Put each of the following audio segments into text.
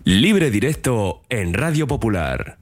Libre Directo en Radio Popular.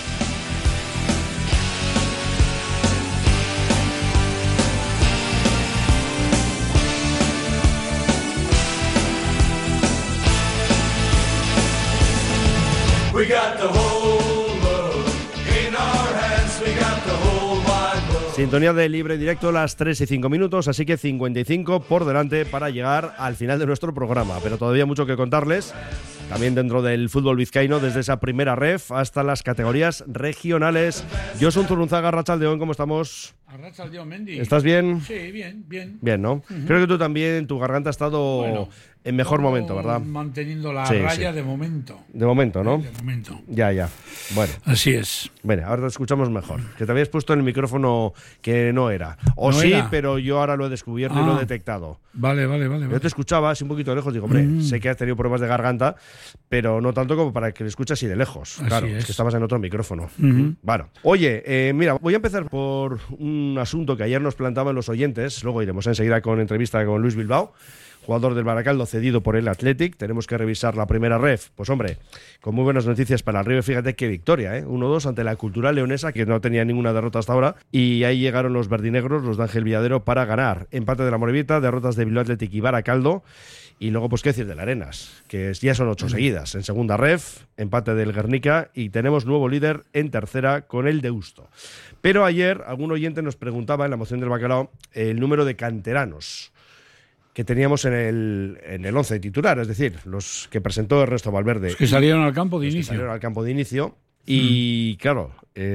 We got the whole world in our hands. We got the whole wide world. Sintonía de Libre Directo, las 3 y 5 minutos, así que 55 por delante para llegar al final de nuestro programa. Pero todavía mucho que contarles, también dentro del fútbol vizcaíno, desde esa primera ref hasta las categorías regionales. Josun Zurunzaga, Arratsaldeon, ¿cómo estamos? Arratsaldeon, Mendy. ¿Estás bien? Sí, bien. Bien, ¿no? Creo que tú también, tu garganta ha estado en mejor momento, ¿verdad? Manteniendo la raya de momento. De momento, ¿no? De momento. Ya. Bueno. Así es. Bueno, ahora te escuchamos mejor. Que te habías puesto en el micrófono que no era. O ¿No sí, era? pero yo ahora lo he descubierto y lo he detectado. Vale. Yo te escuchaba así un poquito lejos. Digo, hombre, sé que has tenido problemas de garganta, pero no tanto como para que le escuches así de lejos. Así Claro, es. es que estabas en otro micrófono. Bueno, oye, mira, voy a empezar por un asunto que ayer nos planteaban los oyentes. Luego iremos enseguida con entrevista con Luis Bilbao, jugador del Baracaldo cedido por el Athletic. Tenemos que revisar la primera ref. Pues hombre, con muy buenas noticias para el River. Fíjate qué victoria, 1-2 ante la Cultural Leonesa, que no tenía ninguna derrota hasta ahora. Y ahí llegaron los verdinegros, los de Ángel Villadero, para ganar. Empate de la Morevieta, derrotas de Bilbao Athletic y Baracaldo. Y luego, pues qué decir de la Arenas, que ya son 8 seguidas. En segunda ref, empate del Guernica y tenemos nuevo líder en tercera con el Deusto. Pero ayer algún oyente nos preguntaba en la moción del Bacalao el número de canteranos que teníamos en el 11 titular, es decir, los que presentó Ernesto Valverde. Los que salieron al campo de inicio. Y claro,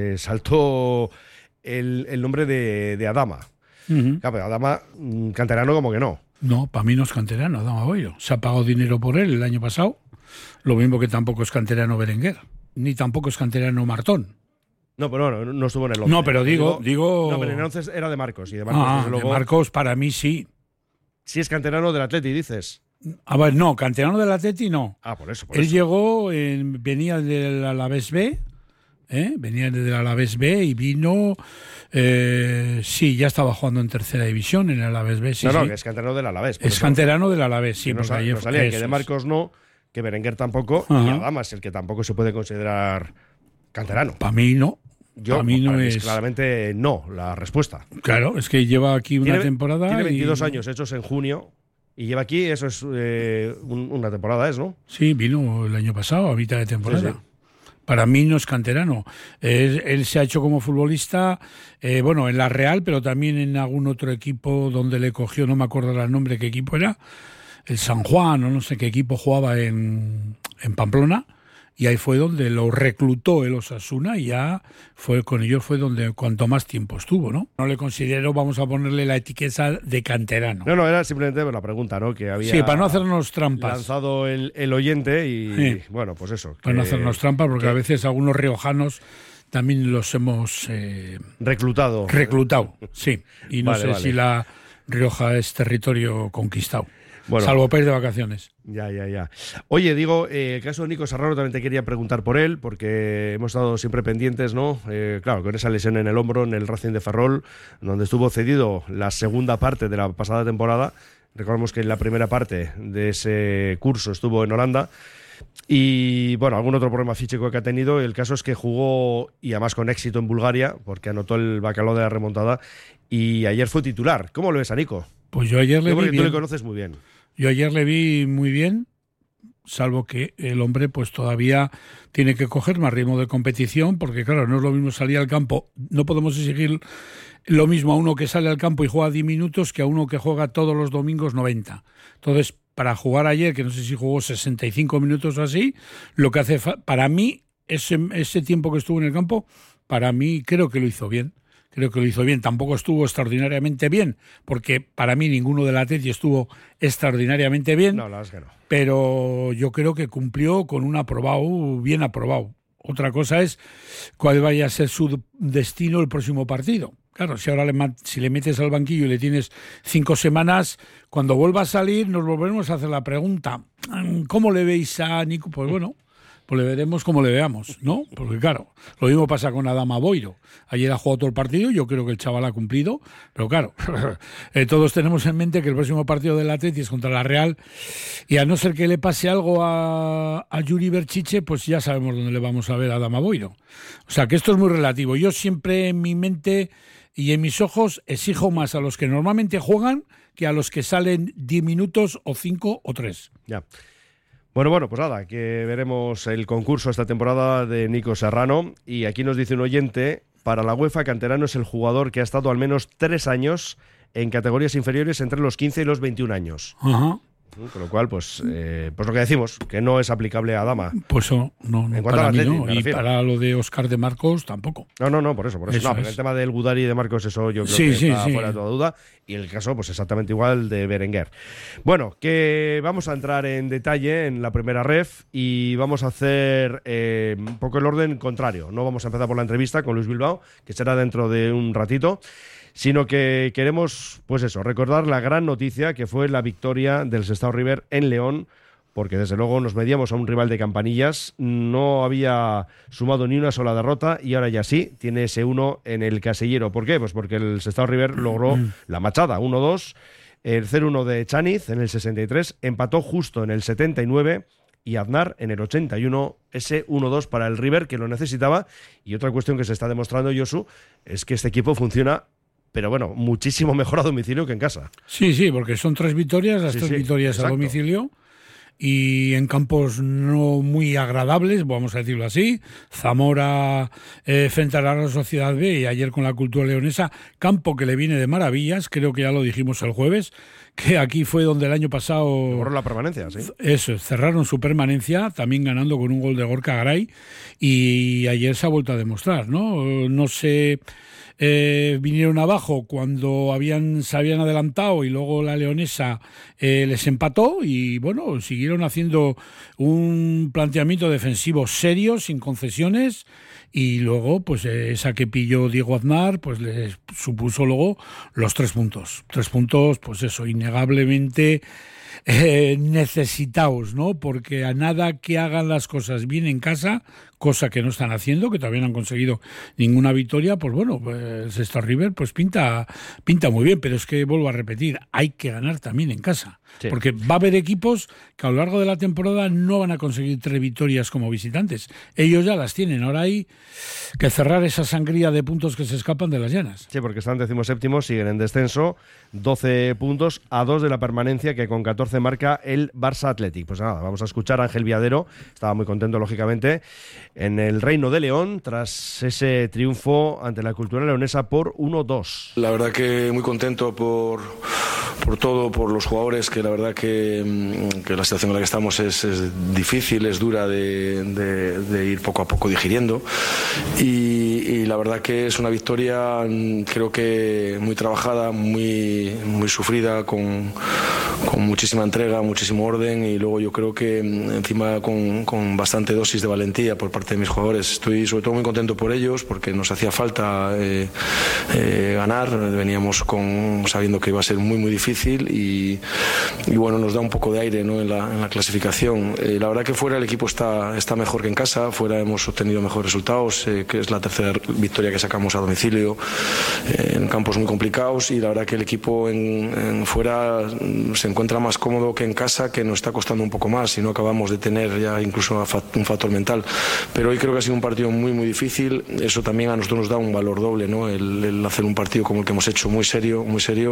saltó el nombre de Adama. Claro, pero Adama, canterano como que no. No, para mí no es canterano, Adama Boyo. Se ha pagado dinero por él el año pasado. Lo mismo que tampoco es canterano Berenguer. Ni tampoco es canterano Martón. No, pero no estuvo en el 11. No, pero digo... No, pero en el 11 era de Marcos. Y de Marcos, desde luego, de Marcos para mí sí. Sí es canterano del Atleti, dices. A ver, no, canterano del Atleti no. Por eso. Él llegó, venía del Alavés B, venía del Alavés B y vino... sí, ya estaba jugando en tercera división en el Alavés B. Sí, no, sí. que es canterano del Alavés. Es canterano del Alavés, sí. No salía que de Marcos no, que Berenguer tampoco, y Adama es el que tampoco se puede considerar canterano. Para mí no. Para mí es claramente no la respuesta. Claro, es que lleva aquí una temporada. Tiene 22 años hechos en junio y lleva aquí, eso es una temporada, ¿no? Sí, vino el año pasado a mitad de temporada. Sí. Para mí no es canterano. Él se ha hecho como futbolista, en la Real, pero también en algún otro equipo donde le cogió, no me acuerdo el nombre, qué equipo era, el San Juan o no sé qué equipo jugaba en Pamplona. Y ahí fue donde lo reclutó el Osasuna y ya con ellos fue donde cuanto más tiempo estuvo, ¿no? No le considero, vamos a ponerle la etiqueta de canterano. No, era simplemente la pregunta, ¿no? Que había para no hacernos trampas. Lanzado el oyente y bueno, pues eso. Para no hacernos trampas, porque a veces algunos riojanos también los hemos... Reclutado, sí. Y no sé si la Rioja es territorio conquistado. Bueno, salvo para ir de vacaciones. Ya. Oye, digo, el caso de Nico Serrano también te quería preguntar por él, porque hemos estado siempre pendientes, ¿no? Claro, con esa lesión en el hombro en el Racing de Ferrol, donde estuvo cedido la segunda parte de la pasada temporada. Recordemos que en la primera parte de ese curso estuvo en Holanda. Y bueno, algún otro problema físico que ha tenido. El caso es que jugó, y además con éxito, en Bulgaria, porque anotó el Bacalao de la remontada, y ayer fue titular. ¿Cómo lo ves a Nico? Pues yo ayer le vi bien. Tú le conoces muy bien. Yo ayer le vi muy bien, salvo que el hombre pues todavía tiene que coger más ritmo de competición, porque claro, no es lo mismo salir al campo. No podemos exigir lo mismo a uno que sale al campo y juega 10 minutos que a uno que juega todos los domingos 90. Entonces, para jugar ayer, que no sé si jugó 65 minutos o así, lo que hace para mí, ese tiempo que estuvo en el campo, para mí creo que lo hizo bien. Tampoco estuvo extraordinariamente bien, porque para mí ninguno del Atleti estuvo extraordinariamente bien. No, la verdad es que no. Pero yo creo que cumplió con un aprobado, bien aprobado. Otra cosa es cuál vaya a ser su destino el próximo partido. Claro, si ahora si le metes al banquillo y le tienes 5 semanas, cuando vuelva a salir nos volveremos a hacer la pregunta, ¿cómo le veis a Nico? Pues bueno, pues le veremos como le veamos, ¿no? Porque claro, lo mismo pasa con Adama Boiro. Ayer ha jugado todo el partido, yo creo que el chaval ha cumplido, pero claro, todos tenemos en mente que el próximo partido del Atleti es contra la Real, y a no ser que le pase algo a Yuri Berchiche, pues ya sabemos dónde le vamos a ver a Adama Boiro. O sea que esto es muy relativo. Yo siempre en mi mente y en mis ojos exijo más a los que normalmente juegan que a los que salen 10 minutos o 5 o 3. Ya. Bueno, pues nada, que veremos el concurso esta temporada de Nico Serrano. Y aquí nos dice un oyente, para la UEFA, Canterano es el jugador que ha estado al menos 3 años en categorías inferiores entre los 15 y los 21 años. Ajá. Con lo cual, pues lo que decimos, que no es aplicable a Adama. Pues no, En cuanto para al mí Atleti, no, me y refiero. para lo de Óscar de Marcos tampoco. No, por eso. Eso No, pero es. el tema del Gudari y de Marcos, eso yo creo que está fuera de toda duda. Y el caso, pues exactamente igual de Berenguer. Bueno, que vamos a entrar en detalle en la primera ref y vamos a hacer un poco el orden contrario. No vamos a empezar por la entrevista con Luis Bilbao, que será dentro de un ratito, sino que queremos, pues eso, recordar la gran noticia que fue la victoria del Sestao River en León, porque desde luego nos medíamos a un rival de campanillas, no había sumado ni una sola derrota y ahora ya sí, tiene ese 1 en el casillero. ¿Por qué? Pues porque el Sestao River logró la machada, 1-2, el 0-1 de Chaniz en el 63, empató justo en el 79 y Aznar en el 81, ese 1-2 para el River que lo necesitaba. Y otra cuestión que se está demostrando, Josu, es que este equipo funciona, pero bueno, muchísimo mejor a domicilio que en casa. Sí, porque son 3 victorias, las Sí, 3 sí, victorias exacto. a domicilio y en campos no muy agradables, vamos a decirlo así. Zamora frente a la Real Sociedad B y ayer con la Cultura Leonesa, campo que le viene de maravillas, creo que ya lo dijimos el jueves, que aquí fue donde el año pasado... Borró la permanencia, sí. Eso, cerraron su permanencia, también ganando con un gol de Gorka Garay, y ayer se ha vuelto a demostrar, ¿no? No sé... vinieron abajo cuando se habían adelantado y luego la Leonesa les empató y bueno, siguieron haciendo un planteamiento defensivo serio, sin concesiones, y luego pues esa que pilló Diego Aznar pues les supuso luego los 3 puntos. 3 puntos, pues eso, innegablemente necesitados, ¿no? Porque a nada que hagan las cosas bien en casa, cosa que no están haciendo, que todavía no han conseguido ninguna victoria, pues bueno, pues Sestao River pues pinta muy bien, pero es que vuelvo a repetir, hay que ganar también en casa, sí. Porque va a haber equipos que a lo largo de la temporada no van a conseguir 3 victorias como visitantes, ellos ya las tienen, ahora hay que cerrar esa sangría de puntos que se escapan de las llanas. Sí, porque están 17º, siguen en descenso, 12 puntos a 2 de la permanencia que con 14 marca el Barça Athletic. Pues nada, vamos a escuchar a Ángel Viadero, estaba muy contento lógicamente, en el Reino de León tras ese triunfo ante la Cultura Leonesa por 1-2. La verdad que muy contento por todo, por los jugadores, que la verdad que la situación en la que estamos es difícil, es dura de ir poco a poco digiriendo y la verdad que es una victoria creo que muy trabajada, muy sufrida, con muchísima entrega, muchísimo orden y luego yo creo que encima con bastante dosis de valentía por parte de mis jugadores. Estoy sobre todo muy contento por ellos porque nos hacía falta ganar, veníamos sabiendo que iba a ser muy difícil y bueno, nos da un poco de aire, ¿no? en la clasificación. La verdad que fuera el equipo está mejor que en casa, fuera hemos obtenido mejores resultados, que es la tercera victoria que sacamos a domicilio en campos muy complicados y la verdad que el equipo en fuera se encuentra más cómodo que en casa, que nos está costando un poco más y no acabamos de tener ya incluso un factor mental, pero hoy creo que ha sido un partido muy difícil. Eso también a nosotros nos da un valor doble, ¿no? el hacer un partido como el que hemos hecho, muy serio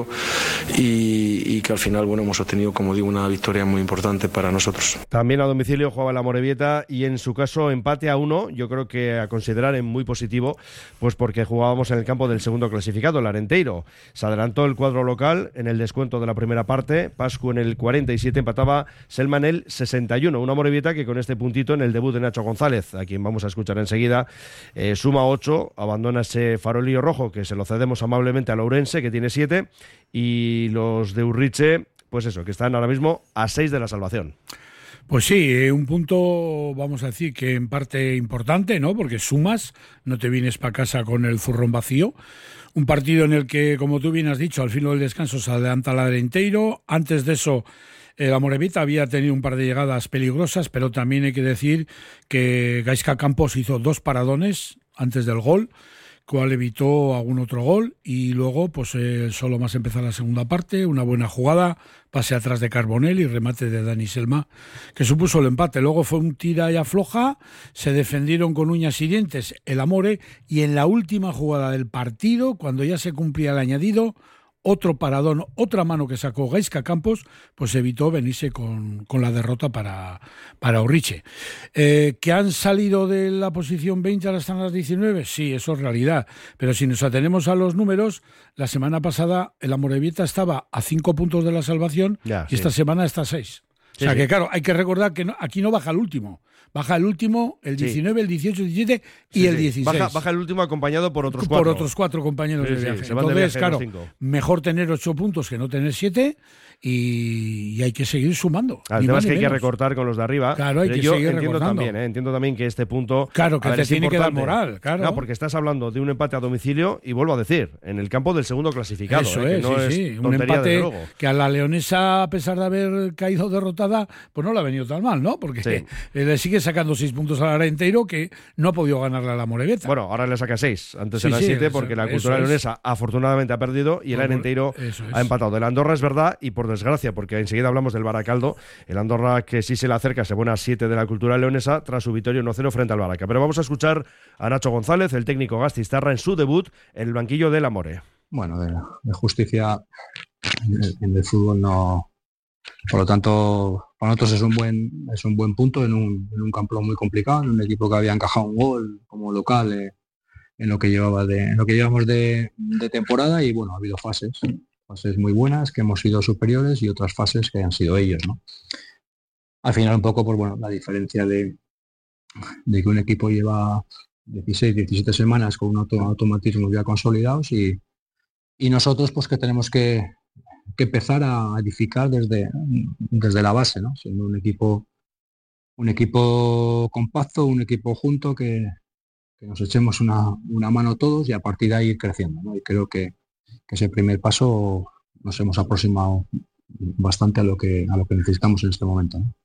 y que al final bueno, hemos obtenido, como digo, una victoria muy importante para nosotros. También a domicilio jugaba la Amorebieta y en su caso empate a 1, yo creo que a considerar en muy positivo, pues porque jugábamos en el campo del segundo clasificado, el Arenteiro. Se adelantó el cuadro local en el descuento de la primera parte, Pascu en el 47 empataba, Selman el 61, una Amorebieta que con este puntito en el debut de Nacho González, a quien vamos a escuchar enseguida, suma 8, abandona ese farolillo rojo que se lo cedemos amablemente a Lourense, que tiene 7, y los de Urriche, pues eso, que están ahora mismo a 6 de la salvación. Pues sí, un punto, vamos a decir, que en parte importante, ¿no? Porque sumas, no te vienes para casa con el zurrón vacío. Un partido en el que, como tú bien has dicho, al final del descanso se adelanta el Arenteiro. Antes de eso, El Amorebieta había tenido un par de llegadas peligrosas, pero también hay que decir que Gaizka Campos hizo 2 paradones antes del gol, cual evitó algún otro gol, y luego pues solo más empezar la segunda parte, una buena jugada, pase atrás de Carbonell y remate de Dani Selma, que supuso el empate. Luego fue un tira y afloja, se defendieron con uñas y dientes el Amore, y en la última jugada del partido, cuando ya se cumplía el añadido, otro paradón, otra mano que sacó Gaizka Campos, pues evitó venirse con la derrota para Orriche. ¿Que han salido de la posición 20 ahora están las 19? Sí, eso es realidad. Pero si nos atenemos a los números, la semana pasada el Amorebieta estaba a 5 puntos de la salvación y esta semana está a 6. O sea que claro, hay que recordar que aquí no baja el último. Baja el último, el 19, el 18, el 17 y el 16. Baja el último acompañado por otros 4. Por otros 4 compañeros de viaje. Entonces, claro, mejor tener 8 puntos que no tener 7 y hay que seguir sumando. El tema es que hay que recortar con los de arriba. Claro, hay que seguir recortando. Entiendo también que este punto... Claro, que te tiene que dar moral. Claro. No, porque estás hablando de un empate a domicilio y vuelvo a decir, en el campo del segundo clasificado. Eso es, que no es un empate que a la leonesa, a pesar de haber caído derrotada, pues no le ha venido tan mal, ¿no? Porque le sigue sacando 6 puntos al Arenteiro, que no ha podido ganarle a la Amorebieta. Bueno, ahora le saca 6. Antes era 7 porque la Cultural Leonesa afortunadamente ha perdido y el Arenteiro ha empatado. Del Andorra es verdad, y por desgracia, porque enseguida hablamos del Baracaldo, el Andorra que sí se le acerca, se pone a 7 de la Cultural Leonesa tras su victoria 1-0 frente al Baraca. Pero vamos a escuchar a Nacho González, el técnico gastistarra, en su debut en el banquillo del Amore. Bueno, de justicia en el fútbol no. Por lo tanto, para nosotros es un buen punto en un campo muy complicado, en un equipo que había encajado un gol como local en lo que llevamos de temporada, y bueno, ha habido fases muy buenas que hemos sido superiores y otras fases que han sido ellos, ¿no? Al final un poco, pues bueno, la diferencia de que un equipo lleva 16, 17 semanas con un automatismo ya consolidados y nosotros pues que tenemos que empezar a edificar desde la base, ¿no? Siendo un equipo compacto, un equipo junto, que nos echemos una mano todos y a partir de ahí ir creciendo, ¿no? Y creo que ese primer paso nos hemos aproximado bastante a lo que necesitamos en este momento, ¿no?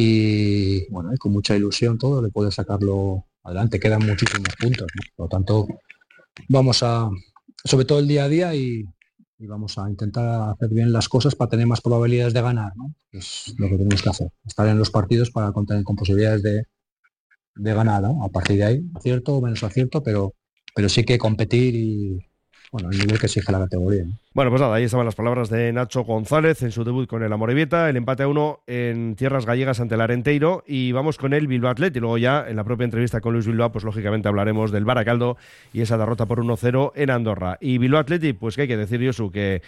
Y bueno, con mucha ilusión todo, le puede sacarlo adelante. Quedan muchísimos puntos, ¿no? Por lo tanto, vamos a, sobre todo el día a día, y vamos a intentar hacer bien las cosas para tener más probabilidades de ganar, ¿no? Es lo que tenemos que hacer, estar en los partidos para contar con posibilidades de ganar, ¿no? A partir de ahí, acierto o menos acierto, pero sí que competir y, bueno, el nivel que exige la categoría, ¿no? Bueno, pues nada, ahí estaban las palabras de Nacho González en su debut con el Amorebieta, el empate a 1 en tierras gallegas ante el Arenteiro, y vamos con el Bilbao Athletic, y luego ya en la propia entrevista con Luis Bilbao, pues lógicamente hablaremos del Baracaldo y esa derrota por 1-0 en Andorra. Y Bilbao Athletic, pues que hay que decir, Josu, que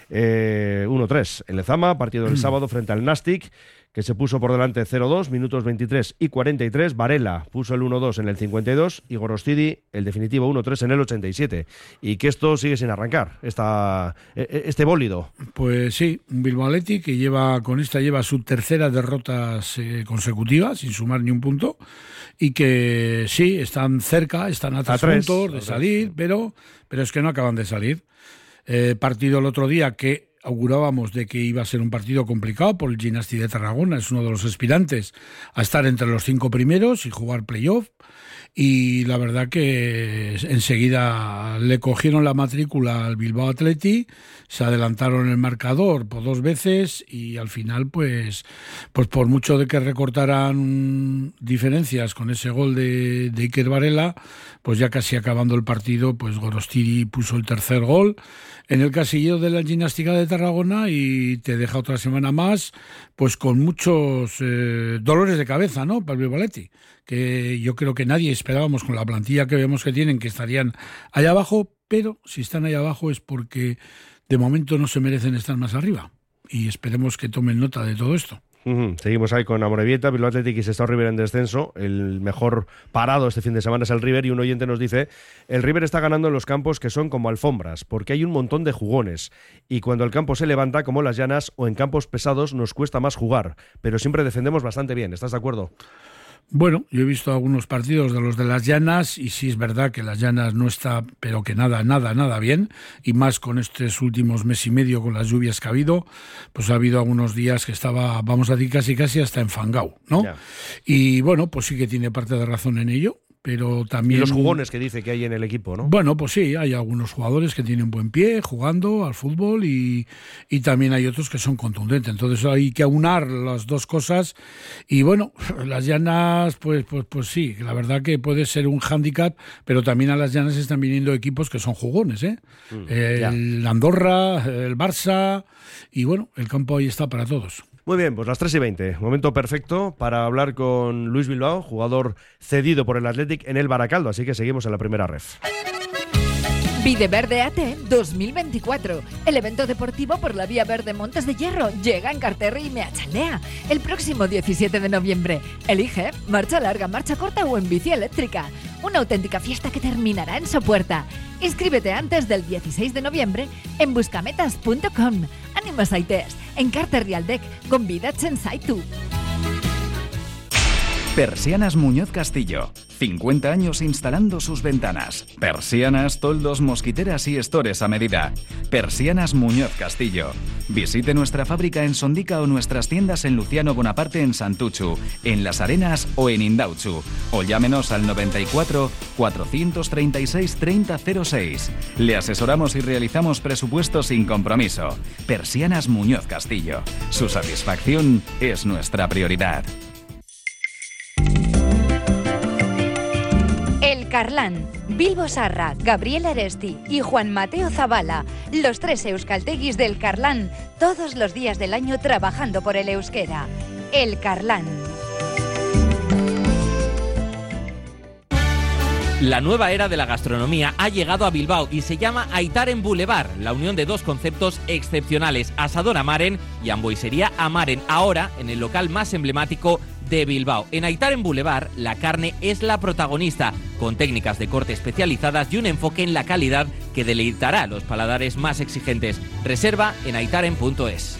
1-3 en Lezama, partido del sábado frente al Nastic, que se puso por delante 0-2, minutos 23 y 43. Varela puso el 1-2 en el 52 y Gorostidi el definitivo 1-3 en el 87. Y que esto sigue sin arrancar, este bólido. Pues sí, un Bilbao Athletic que lleva su tercera derrota consecutiva, sin sumar ni un punto, y que sí, están cerca, están a 3 puntos de salir, pero es que no acaban de salir. Partido el otro día que augurábamos de que iba a ser un partido complicado por el Gimnàstic de Tarragona, es uno de los aspirantes a estar entre los 5 primeros y jugar playoff, y la verdad que enseguida le cogieron la matrícula al Bilbao Athletic, se adelantaron el marcador por 2 veces y al final pues por mucho de que recortaran diferencias con ese gol de Iker Varela, pues ya casi acabando el partido, pues Gorostidi puso el tercer gol en el casillero de la Gimnàstica de Tarragona y te deja otra semana más pues con muchos dolores de cabeza, ¿no?, para el Bilbao Athletic, que yo creo que nadie esperábamos con la plantilla que vemos que tienen que estarían allá abajo, pero si están allá abajo es porque de momento no se merecen estar más arriba y esperemos que tomen nota de todo esto. Seguimos ahí con Amorebieta, Bilbao Athletic y Sestao River en descenso. El mejor parado este fin de semana es el River, y un oyente nos dice: el River está ganando en los campos que son como alfombras, porque hay un montón de jugones, y cuando el campo se levanta como las llanas o en campos pesados nos cuesta más jugar, pero siempre defendemos bastante bien. ¿Estás de acuerdo? Bueno, yo he visto algunos partidos de los de Las Llanas y sí es verdad que Las Llanas no está, pero que nada bien, y más con estos últimos mes y medio con las lluvias que ha habido, pues ha habido algunos días que estaba, vamos a decir, casi hasta enfangado, ¿no? Ya. Y bueno, pues sí que tiene parte de razón en ello, pero también... Y los jugones que dice que hay en el equipo, ¿no? Bueno, pues sí, hay algunos jugadores que tienen buen pie jugando al fútbol y también hay otros que son contundentes. Entonces hay que aunar las dos cosas y bueno, Las Llanas, pues sí, la verdad que puede ser un hándicap, pero también a Las Llanas están viniendo equipos que son jugones, ¿eh? El Andorra, el Barça y bueno, el campo ahí está para todos. Muy bien, pues las 3:20. Momento perfecto para hablar con Luis Bilbao, jugador cedido por el Athletic en el Baracaldo. Así que seguimos en la primera ref. Videverde AT 2024. El evento deportivo por la Vía Verde Montes de Hierro llega en Carterri y Meachaldea el próximo 17 de noviembre. Elige marcha larga, marcha corta o en bici eléctrica. Una auténtica fiesta que terminará en Sopuerta. Inscríbete antes del 16 de noviembre en buscametas.com. Ánimo Saites, en Carterri Aldec, convida't en Saitu. Persianas Muñoz Castillo. 50 años instalando sus ventanas. Persianas, toldos, mosquiteras y estores a medida. Persianas Muñoz Castillo. Visite nuestra fábrica en Sondica o nuestras tiendas en Luciano Bonaparte en Santuchu, en Las Arenas o en Indauchu. O llámenos al 94 436 3006. Le asesoramos y realizamos presupuestos sin compromiso. Persianas Muñoz Castillo. Su satisfacción es nuestra prioridad. El Carlán, Bilbo Sarra, Gabriel Aresti y Juan Mateo Zabala, los 3 euskalteguis del Carlán, todos los días del año trabajando por el euskera. El Carlán. La nueva era de la gastronomía ha llegado a Bilbao y se llama Aitaren Boulevard, la unión de dos conceptos excepcionales, Asador Amaren y Hamburguesería Amaren, ahora en el local más emblemático de Bilbao. En Aitaren Boulevard, la carne es la protagonista, con técnicas de corte especializadas y un enfoque en la calidad que deleitará a los paladares más exigentes. Reserva en aitaren.es.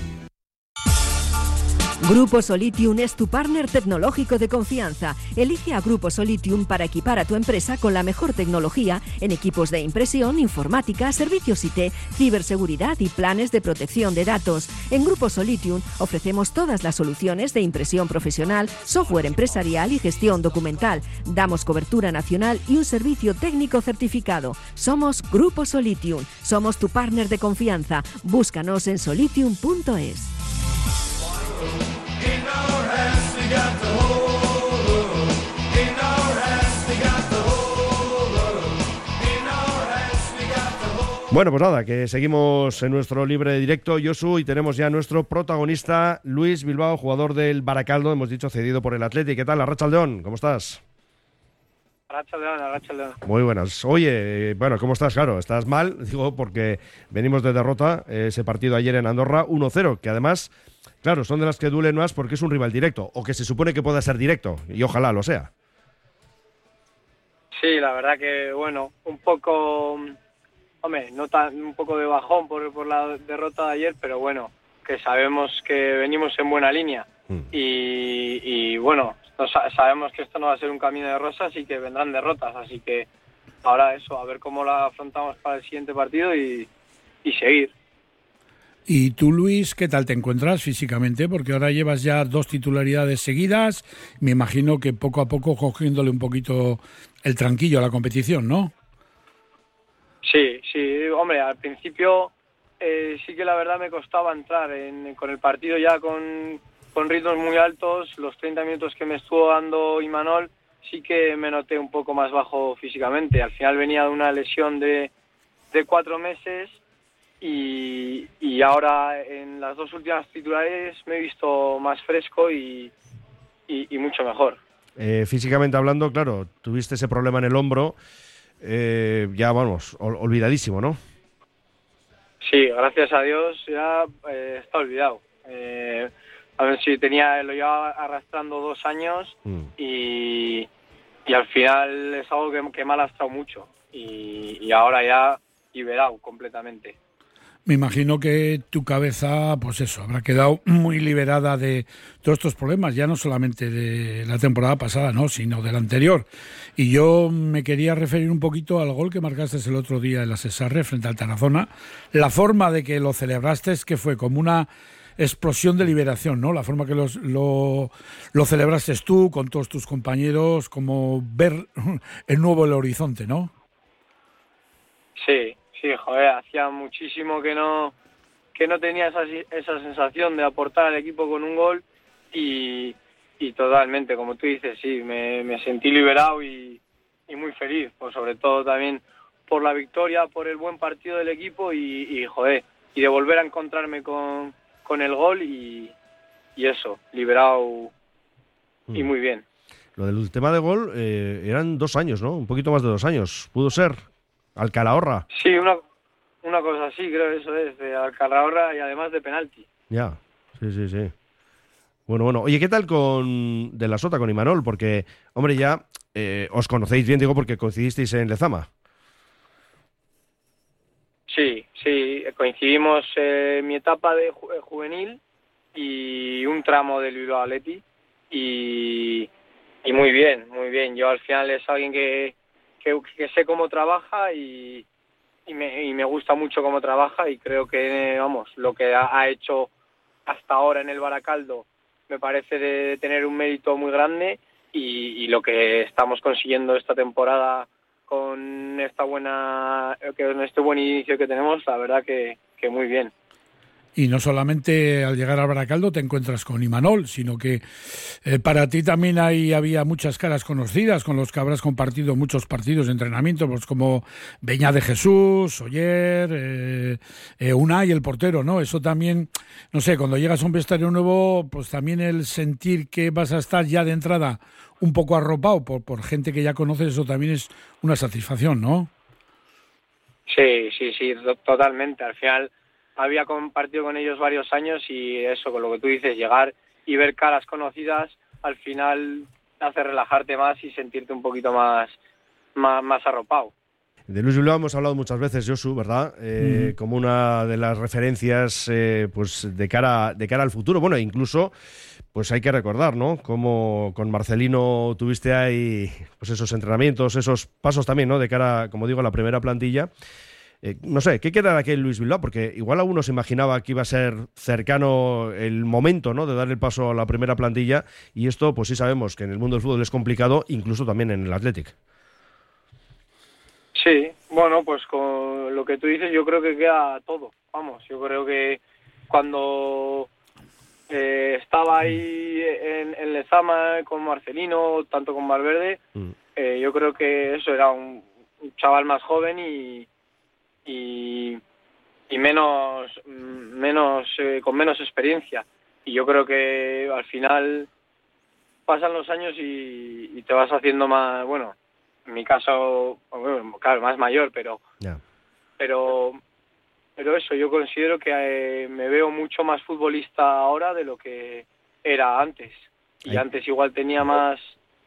Grupo Solitium es tu partner tecnológico de confianza. Elige a Grupo Solitium para equipar a tu empresa con la mejor tecnología en equipos de impresión, informática, servicios IT, ciberseguridad y planes de protección de datos. En Grupo Solitium ofrecemos todas las soluciones de impresión profesional, software empresarial y gestión documental. Damos cobertura nacional y un servicio técnico certificado. Somos Grupo Solitium. Somos tu partner de confianza. Búscanos en solitium.es. Bueno, pues nada, que seguimos en nuestro libre directo, Josu, y tenemos ya nuestro protagonista, Luis Bilbao, jugador del Baracaldo, hemos dicho cedido por el Athletic. ¿Qué tal, Arratsaldeon? ¿Cómo estás? Arratsaldeon. Muy buenas. Oye, bueno, ¿cómo estás? Claro, estás mal, digo, porque venimos de derrota, ese partido ayer en Andorra, 1-0, que además, claro, son de las que duelen más porque es un rival directo, o que se supone que pueda ser directo, y ojalá lo sea. Sí, la verdad que, bueno, un poco... Hombre, un poco de bajón por la derrota de ayer, pero bueno, que sabemos que venimos en buena línea. Y bueno, sabemos que esto no va a ser un camino de rosas y que vendrán derrotas, así que ahora eso, a ver cómo la afrontamos para el siguiente partido y seguir. ¿Y tú, Luis, qué tal te encuentras físicamente? Porque ahora llevas ya 2 titularidades seguidas, me imagino que poco a poco cogiéndole un poquito el tranquillo a la competición, ¿no? Sí, hombre, al principio sí que la verdad me costaba entrar con el partido ya con ritmos muy altos. Los 30 minutos que me estuvo dando Imanol sí que me noté un poco más bajo físicamente. Al final venía de una lesión de 4 meses y ahora en las 2 últimas titulares me he visto más fresco y mucho mejor. Físicamente hablando, claro, tuviste ese problema en el hombro. Ya vamos, olvidadísimo, ¿no? Sí, gracias a Dios ya está olvidado. A ver si lo llevaba arrastrando 2 años y al final es algo que me ha lastrado mucho y ahora ya liberado completamente. Me imagino que tu cabeza, pues eso, habrá quedado muy liberada de todos estos problemas, ya no solamente de la temporada pasada, no, sino de la anterior. Y yo me quería referir un poquito al gol que marcaste el otro día en la Cesarre frente al Tarazona. La forma de que lo celebraste es que fue como una explosión de liberación, ¿no? La forma que lo celebraste tú con todos tus compañeros, como ver el nuevo el horizonte, ¿no? Sí, joder, hacía muchísimo que no tenía esa sensación de aportar al equipo con un gol y totalmente, como tú dices, sí, me sentí liberado y muy feliz, pues sobre todo también por la victoria, por el buen partido del equipo y joder, y de volver a encontrarme con el gol y eso, liberado y muy bien. Lo del tema de gol eran 2 años, ¿no? Un poquito más de 2 años. ¿Pudo ser? Al Calahorra. Sí, una cosa así, creo que eso es, de al Calahorra y además de penalti. Ya, sí. Bueno. Oye, ¿qué tal con De la Sota, con Imanol? Porque, hombre, ya os conocéis bien, digo, porque coincidisteis en Lezama. Sí, coincidimos en mi etapa de juvenil y un tramo del Bilbao Athletic y muy bien. Yo al final es alguien que sé cómo trabaja y me gusta mucho cómo trabaja y creo que, lo que ha hecho hasta ahora en el Baracaldo me parece de tener un mérito muy grande y lo que estamos consiguiendo esta temporada con este buen inicio que tenemos, la verdad que muy bien. Y no solamente al llegar al Baracaldo te encuentras con Imanol, sino que para ti también había muchas caras conocidas con los que habrás compartido muchos partidos de entrenamiento, pues como Beñá de Jesús, Oyer, Unai, el portero, ¿no? Eso también, no sé, cuando llegas a un vestuario nuevo, pues también el sentir que vas a estar ya de entrada un poco arropado por gente que ya conoces, eso también es una satisfacción, ¿no? Sí, totalmente. Al final había compartido con ellos varios años y eso, con lo que tú dices, llegar y ver caras conocidas, al final te hace relajarte más y sentirte un poquito más arropado. De Luis Bilbao hemos hablado muchas veces, Josu, ¿verdad? Como una de las referencias pues de cara al futuro. Bueno, incluso pues hay que recordar, ¿no? Como con Marcelino tuviste ahí pues esos entrenamientos, esos pasos también, ¿no? De cara, como digo, a la primera plantilla. No sé, ¿qué queda de aquel Luis Bilbao? Porque igual alguno se imaginaba que iba a ser cercano el momento, ¿no?, de dar el paso a la primera plantilla, y esto, pues sí sabemos que en el mundo del fútbol es complicado, incluso también en el Athletic. Sí, bueno, pues con lo que tú dices yo creo que queda todo. Yo creo que cuando estaba ahí en Lezama con Marcelino, tanto con Valverde, yo creo que eso era un chaval más joven y con menos experiencia, y yo creo que al final pasan los años y te vas haciendo más, bueno, en mi caso, claro, más mayor, pero eso, yo considero que me veo mucho más futbolista ahora de lo que era antes, y antes igual tenía más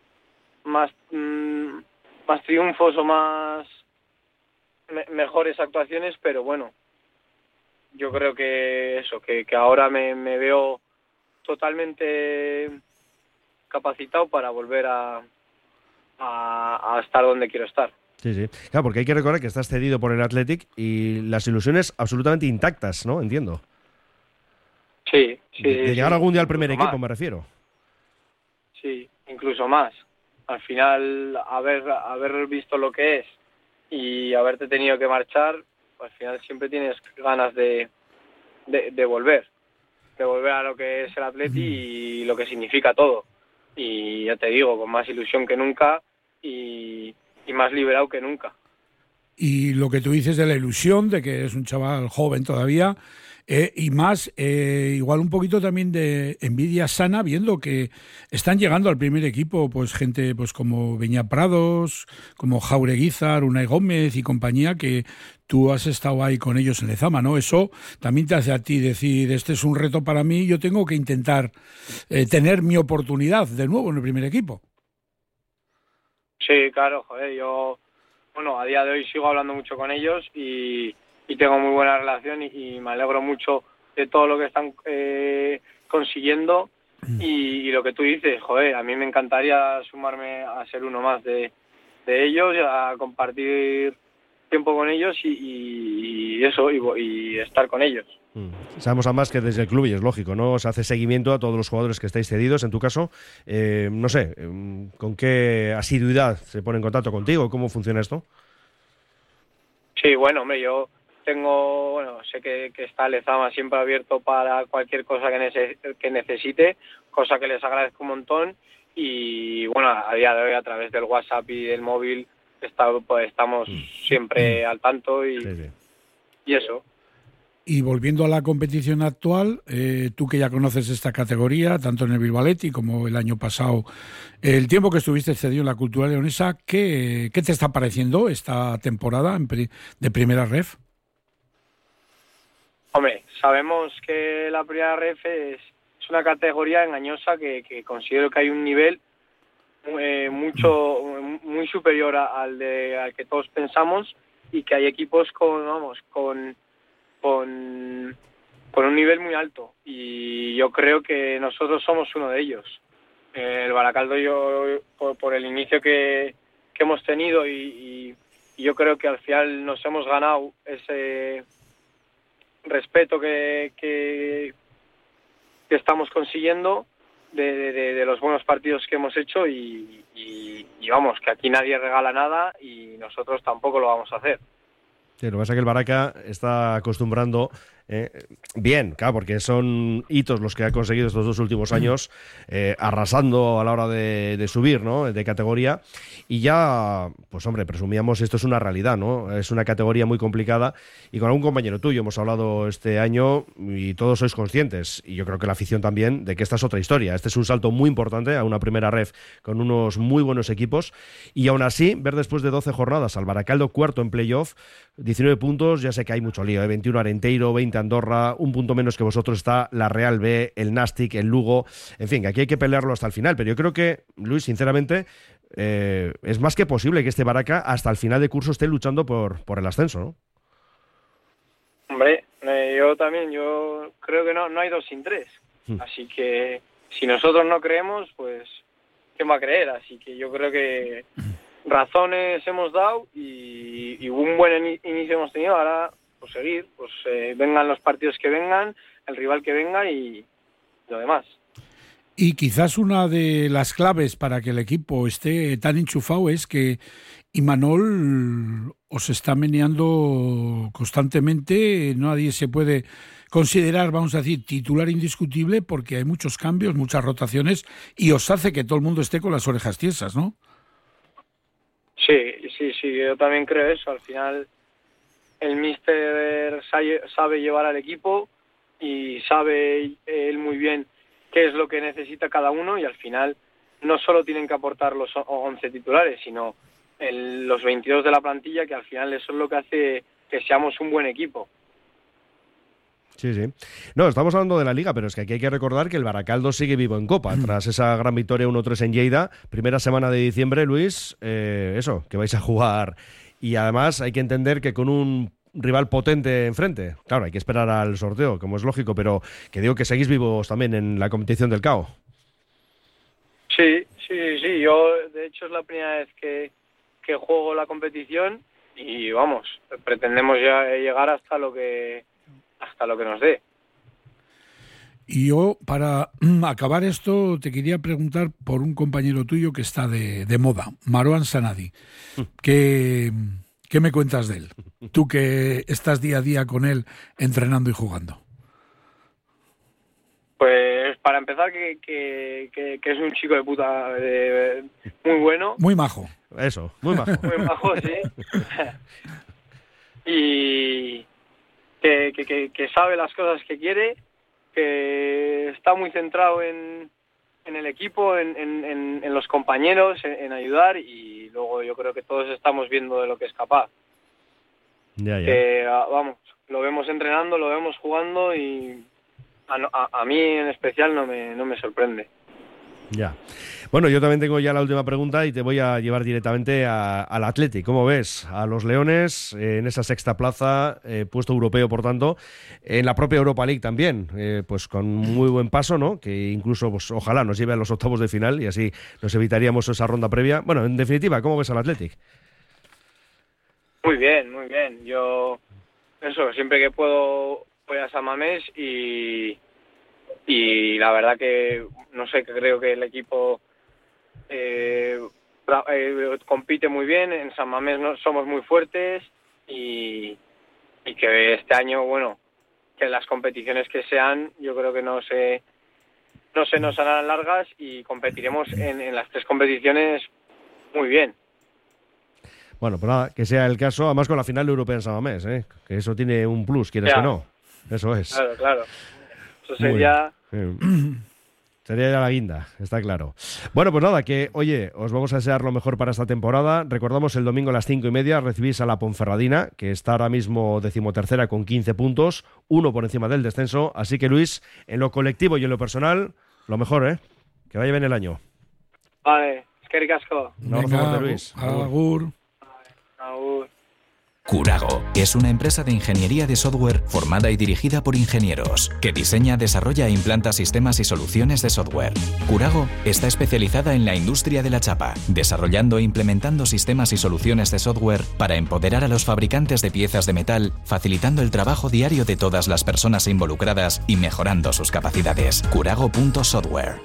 triunfos o mejores actuaciones, pero bueno, yo creo que eso, que ahora me veo totalmente capacitado para volver a estar donde quiero estar. Sí. Claro, porque hay que recordar que estás cedido por el Athletic y las ilusiones absolutamente intactas, ¿no? Entiendo. Sí. De llegar algún día al primer equipo, más. Me refiero. Sí, incluso más. Al final, haber visto lo que es y haberte tenido que marchar, al final siempre tienes ganas de volver a lo que es el Atleti y lo que significa todo. Y ya te digo, con más ilusión que nunca y más liberado que nunca. Y lo que tú dices de la ilusión, de que es un chaval joven todavía, y más, igual un poquito también de envidia sana, viendo que están llegando al primer equipo pues gente pues como Beñá Prados, como Jaureguizar, Unai Gómez y compañía, que tú has estado ahí con ellos en Lezama, ¿no? Eso también te hace a ti decir, este es un reto para mí, yo tengo que intentar tener mi oportunidad de nuevo en el primer equipo. Sí, claro, joder, yo, bueno, a día de hoy sigo hablando mucho con ellos y tengo muy buena relación y me alegro mucho de todo lo que están consiguiendo. Y lo que tú dices, joder, a mí me encantaría sumarme a ser uno más de ellos, a compartir tiempo con ellos y eso, y estar con ellos. Sabemos además que desde el club, y es lógico, ¿no? Se hace seguimiento a todos los jugadores que estáis cedidos. En tu caso, no sé, ¿con qué asiduidad se pone en contacto contigo? ¿Cómo funciona esto? Sí, bueno, hombre, yo sé que está Lezama siempre abierto para cualquier cosa que necesite, cosa que les agradezco un montón. Y bueno, a día de hoy, a través del WhatsApp y del móvil, estamos siempre al tanto y eso. Y volviendo a la competición actual, tú que ya conoces esta categoría, tanto en el Bilbao Athletic como el año pasado, el tiempo que estuviste cedido en la Cultural Leonesa, ¿qué te está pareciendo esta temporada de Primera Ref? Hombre, sabemos que la Primera Ref es una categoría engañosa que considero que hay un nivel muy superior al que todos pensamos, y que hay equipos con un nivel muy alto, y yo creo que nosotros somos uno de ellos. El Baracaldo, por el inicio que hemos tenido, y yo creo que al final nos hemos ganado ese respeto que estamos consiguiendo de los buenos partidos que hemos hecho, y vamos, que aquí nadie regala nada y nosotros tampoco lo vamos a hacer. Sí, lo que pasa es que el Baraca está acostumbrando bien, claro, porque son hitos los que ha conseguido estos 2 últimos años, arrasando a la hora de subir, ¿no?, de categoría, y ya, pues hombre, presumíamos esto es una realidad, ¿no? Es una categoría muy complicada, y con algún compañero tuyo hemos hablado este año y todos sois conscientes, y yo creo que la afición también, de que esta es otra historia. Este es un salto muy importante a una Primera Ref con unos muy buenos equipos, y aún así, ver después de 12 jornadas al Baracaldo cuarto en playoff, 19 puntos, ya sé que hay mucho lío, 21 Arenteiro, 20 Andorra, un punto menos que vosotros está la Real B, el Nastic, el Lugo, en fin, que aquí hay que pelearlo hasta el final, pero yo creo que, Luis, sinceramente, es más que posible que este Baraca hasta el final de curso esté luchando por el ascenso, ¿no? Hombre, yo creo que no hay 2 sin 3, así que si nosotros no creemos, pues ¿quién va a creer? Así que yo creo que razones hemos dado y un buen inicio hemos tenido. Ahora pues seguir, vengan los partidos que vengan, el rival que venga y lo demás. Y quizás una de las claves para que el equipo esté tan enchufado es que Imanol os está meneando constantemente. Nadie se puede considerar, vamos a decir, titular indiscutible, porque hay muchos cambios, muchas rotaciones, y os hace que todo el mundo esté con las orejas tiesas, ¿no? Sí, yo también creo eso. Al final el míster sabe llevar al equipo y sabe él muy bien qué es lo que necesita cada uno, y al final no solo tienen que aportar los 11 titulares, sino los 22 de la plantilla, que al final eso es lo que hace que seamos un buen equipo. Sí. No, estamos hablando de la Liga, pero es que aquí hay que recordar que el Baracaldo sigue vivo en Copa, tras esa gran victoria 1-3 en Lleida, primera semana de diciembre, Luis, que vais a jugar, y además hay que entender que con un rival potente enfrente, claro, hay que esperar al sorteo, como es lógico, pero que digo que seguís vivos también en la competición del CAO. Sí, yo de hecho es la primera vez que juego la competición, y vamos, pretendemos ya llegar hasta lo que nos dé. Y yo, para acabar esto, te quería preguntar por un compañero tuyo que está de moda, Marouane Sanadi. ¿Qué me cuentas de él? Tú que estás día a día con él entrenando y jugando. Pues para empezar, que es un chico de puta muy bueno. Muy majo. Eso, muy majo. Muy majo, sí. Y que sabe las cosas que quiere, que está muy centrado en el equipo, en los compañeros, en ayudar, y luego yo creo que todos estamos viendo de lo que es capaz. Ya. Vamos, lo vemos entrenando, lo vemos jugando, y a mí en especial no me sorprende. Ya. Bueno, yo también tengo ya la última pregunta y te voy a llevar directamente al Athletic. ¿Cómo ves a los Leones en esa sexta plaza, puesto europeo, por tanto, en la propia Europa League también? Pues con muy buen paso, ¿no? Que incluso, pues, ojalá nos lleve a los octavos de final y así nos evitaríamos esa ronda previa. Bueno, en definitiva, ¿cómo ves al Athletic? Muy bien, muy bien. Yo, siempre que puedo voy a San Mamés y la verdad que, no sé, creo que el equipo compite muy bien. En San Mamés somos muy fuertes y que este año, bueno, que las competiciones que sean, yo creo que no se nos harán largas y competiremos en las 3 competiciones muy bien. Bueno, pues nada, que sea el caso, además con la final europea en San Mamés, que eso tiene un plus, quieres que no. Eso es. Claro. Eso sería... Sería ya la guinda, está claro. Bueno, pues nada, que, oye, os vamos a desear lo mejor para esta temporada. Recordamos, el domingo a las 5:30 recibís a la Ponferradina, que está ahora mismo 13ª con 15 puntos, 1 por encima del descenso. Así que, Luis, en lo colectivo y en lo personal, lo mejor, que vaya bien el año. Vale, es que ricasco. Un abrazo fuerte, Luis. Agur. Curago es una empresa de ingeniería de software formada y dirigida por ingenieros, que diseña, desarrolla e implanta sistemas y soluciones de software. Curago está especializada en la industria de la chapa, desarrollando e implementando sistemas y soluciones de software para empoderar a los fabricantes de piezas de metal, facilitando el trabajo diario de todas las personas involucradas y mejorando sus capacidades. Curago.software.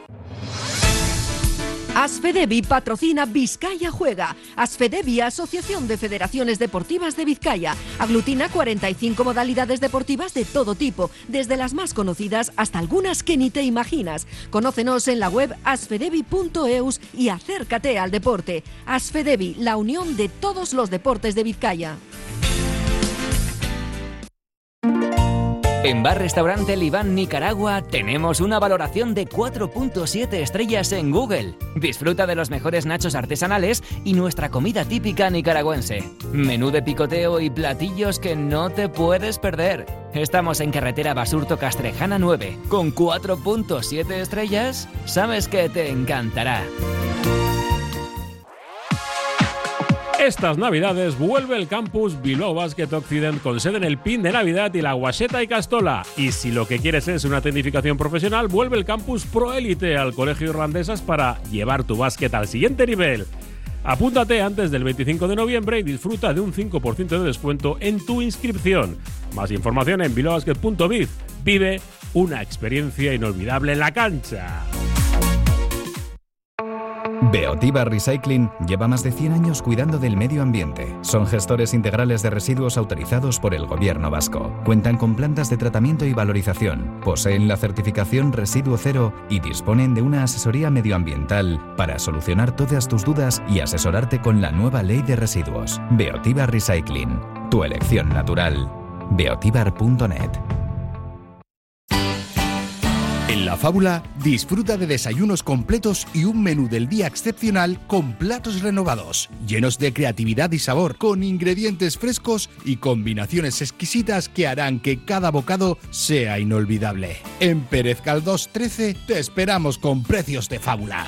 Asfedevi patrocina Vizcaya Juega. Asfedevi, Asociación de Federaciones Deportivas de Vizcaya, aglutina 45 modalidades deportivas de todo tipo, desde las más conocidas hasta algunas que ni te imaginas. Conócenos en la web asfedevi.eus y acércate al deporte. Asfedevi, la unión de todos los deportes de Vizcaya. En Bar Restaurante Libán Nicaragua tenemos una valoración de 4.7 estrellas en Google. Disfruta de los mejores nachos artesanales y nuestra comida típica nicaragüense. Menú de picoteo y platillos que no te puedes perder. Estamos en carretera Basurto Castrejana 9, con 4.7 estrellas. Sabes que te encantará. Estas Navidades vuelve el campus Bilbao Basket Occident con sede en el Pin de Navidad y la Guaseta y Castola. Y si lo que quieres es una tecnificación profesional, vuelve el campus Pro Elite al Colegio Irlandesas para llevar tu básquet al siguiente nivel. Apúntate antes del 25 de noviembre y disfruta de un 5% de descuento en tu inscripción. Más información en bilbaobasket.biz. Vive una experiencia inolvidable en la cancha. Beotiba Recycling lleva más de 100 años cuidando del medio ambiente. Son gestores integrales de residuos autorizados por el Gobierno vasco. Cuentan con plantas de tratamiento y valorización, poseen la certificación Residuo Cero y disponen de una asesoría medioambiental para solucionar todas tus dudas y asesorarte con la nueva ley de residuos. Beotiba Recycling, tu elección natural. beotibar.net. En La Fábula, disfruta de desayunos completos y un menú del día excepcional con platos renovados, llenos de creatividad y sabor, con ingredientes frescos y combinaciones exquisitas que harán que cada bocado sea inolvidable. En Pérez Caldós 13 te esperamos con precios de fábula.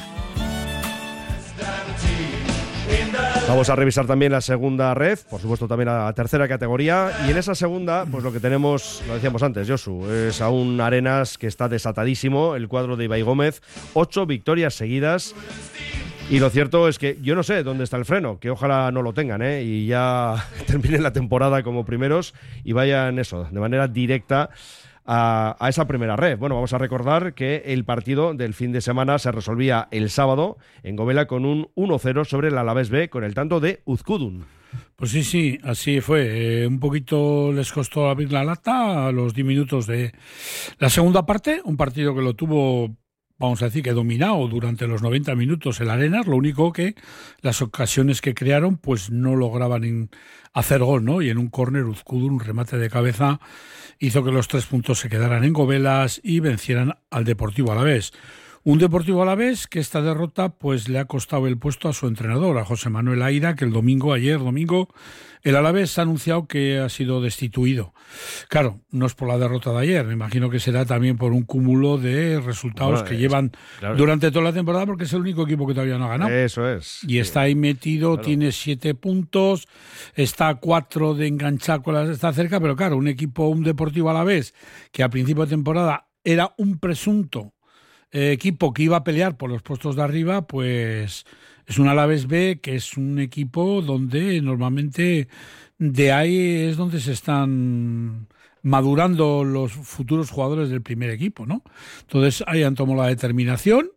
Vamos a revisar también la segunda red, por supuesto también la tercera categoría, y en esa segunda, pues lo que tenemos, lo decíamos antes, Josu, es a un Arenas que está desatadísimo, el cuadro de Ibai Gómez, 8 victorias seguidas, y lo cierto es que yo no sé dónde está el freno, que ojalá no lo tengan, y ya terminen la temporada como primeros y vayan eso, de manera directa a esa primera red. Bueno, vamos a recordar que el partido del fin de semana se resolvía el sábado en Gobela con un 1-0 sobre el Alavés B con el tanto de Uzkudun. Pues sí, así fue. Un poquito les costó abrir la lata a los 10 minutos de la segunda parte, un partido que lo tuvo, vamos a decir, que dominado durante los 90 minutos el Arenas, lo único que las ocasiones que crearon pues no lograban hacer gol, ¿no? Y en un córner Uzkudun, un remate de cabeza, hizo que los 3 puntos se quedaran en Gobelas y vencieran al Deportivo Alavés. Un Deportivo Alavés que esta derrota pues le ha costado el puesto a su entrenador, a José Manuel Aira, que ayer domingo, el Alavés ha anunciado que ha sido destituido. Claro, no es por la derrota de ayer, me imagino que será también por un cúmulo de resultados que llevan durante toda la temporada, porque es el único equipo que todavía no ha ganado. Eso es. Y está ahí metido, tiene 7 puntos, está a 4 de enganchar está cerca, pero claro, un Deportivo Alavés que a principio de temporada era un presunto equipo que iba a pelear por los puestos de arriba, pues es un Alavés B, que es un equipo donde normalmente de ahí es donde se están madurando los futuros jugadores del primer equipo, ¿no? Entonces ahí han tomado la determinación.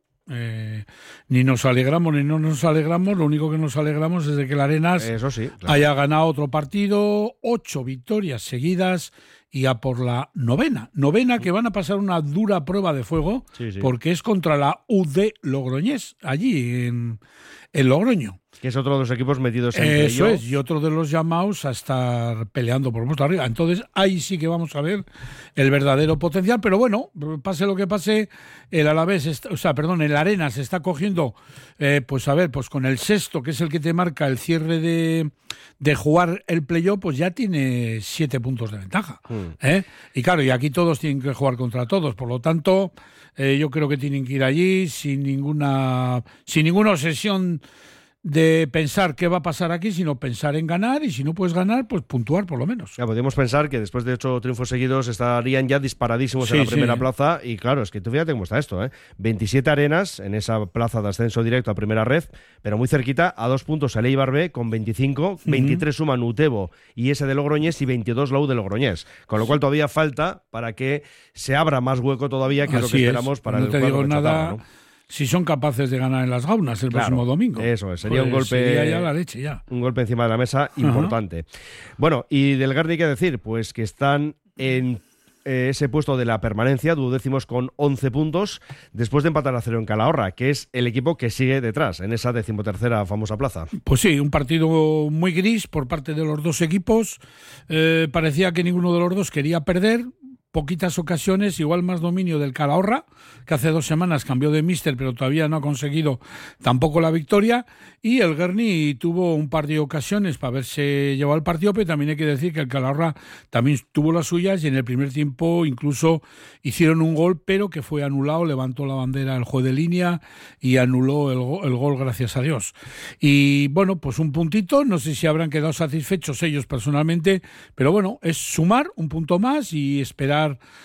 Ni nos alegramos ni no nos alegramos, lo único que nos alegramos es de que el Arenas haya ganado otro partido, 8 victorias seguidas y a por la novena que van a pasar una dura prueba de fuego, porque es contra la UD Logroñés, allí en Logroño. Que es otro de los equipos metidos en Eso es, y otro de los llamados a estar peleando por puesto arriba. Entonces, ahí sí que vamos a ver el verdadero potencial, pero bueno, pase lo que pase, el Alavés, el Arenas se está cogiendo, pues con el sexto, que es el que te marca el cierre de jugar el playoff, pues ya tiene 7 puntos de ventaja. Y claro, y aquí todos tienen que jugar contra todos, por lo tanto, yo creo que tienen que ir allí sin ninguna obsesión de pensar qué va a pasar aquí, sino pensar en ganar, y si no puedes ganar, pues puntuar por lo menos. Ya podemos pensar que después de 8 triunfos seguidos estarían ya disparadísimos en la primera plaza, y claro, es que tú fíjate cómo está esto, 27 Arenas en esa plaza de ascenso directo a primera red, pero muy cerquita, a 2 puntos el Eibar B con 25, 23 suman Utebo y ese de Logroñés, y 22 la U de Logroñés, con lo cual todavía falta para que se abra más hueco todavía, que es lo que esperamos para el cuadro de Chatarra, ¿no? Si son capaces de ganar en las Gaunas el próximo domingo. Eso es, sería un golpe. Sería ya la leche, ya. Un golpe encima de la mesa importante. Bueno, y del Gardi, ¿qué decir? Pues que están en ese puesto de la permanencia, duodécimos con 11 puntos, después de empatar a 0 en Calahorra, que es el equipo que sigue detrás, en esa 13ª famosa plaza. Pues sí, un partido muy gris por parte de los dos equipos. Parecía que ninguno de los dos quería perder. Poquitas ocasiones, igual más dominio del Calahorra, que hace 2 semanas cambió de míster, pero todavía no ha conseguido tampoco la victoria, y el Guerni tuvo un par de ocasiones para haberse llevado el partido, pero también hay que decir que el Calahorra también tuvo las suyas, y en el primer tiempo incluso hicieron un gol, pero que fue anulado, levantó la bandera el juez de línea y anuló el gol, gracias a Dios. Y bueno, pues un puntito, no sé si habrán quedado satisfechos ellos personalmente, pero bueno, es sumar un punto más y esperar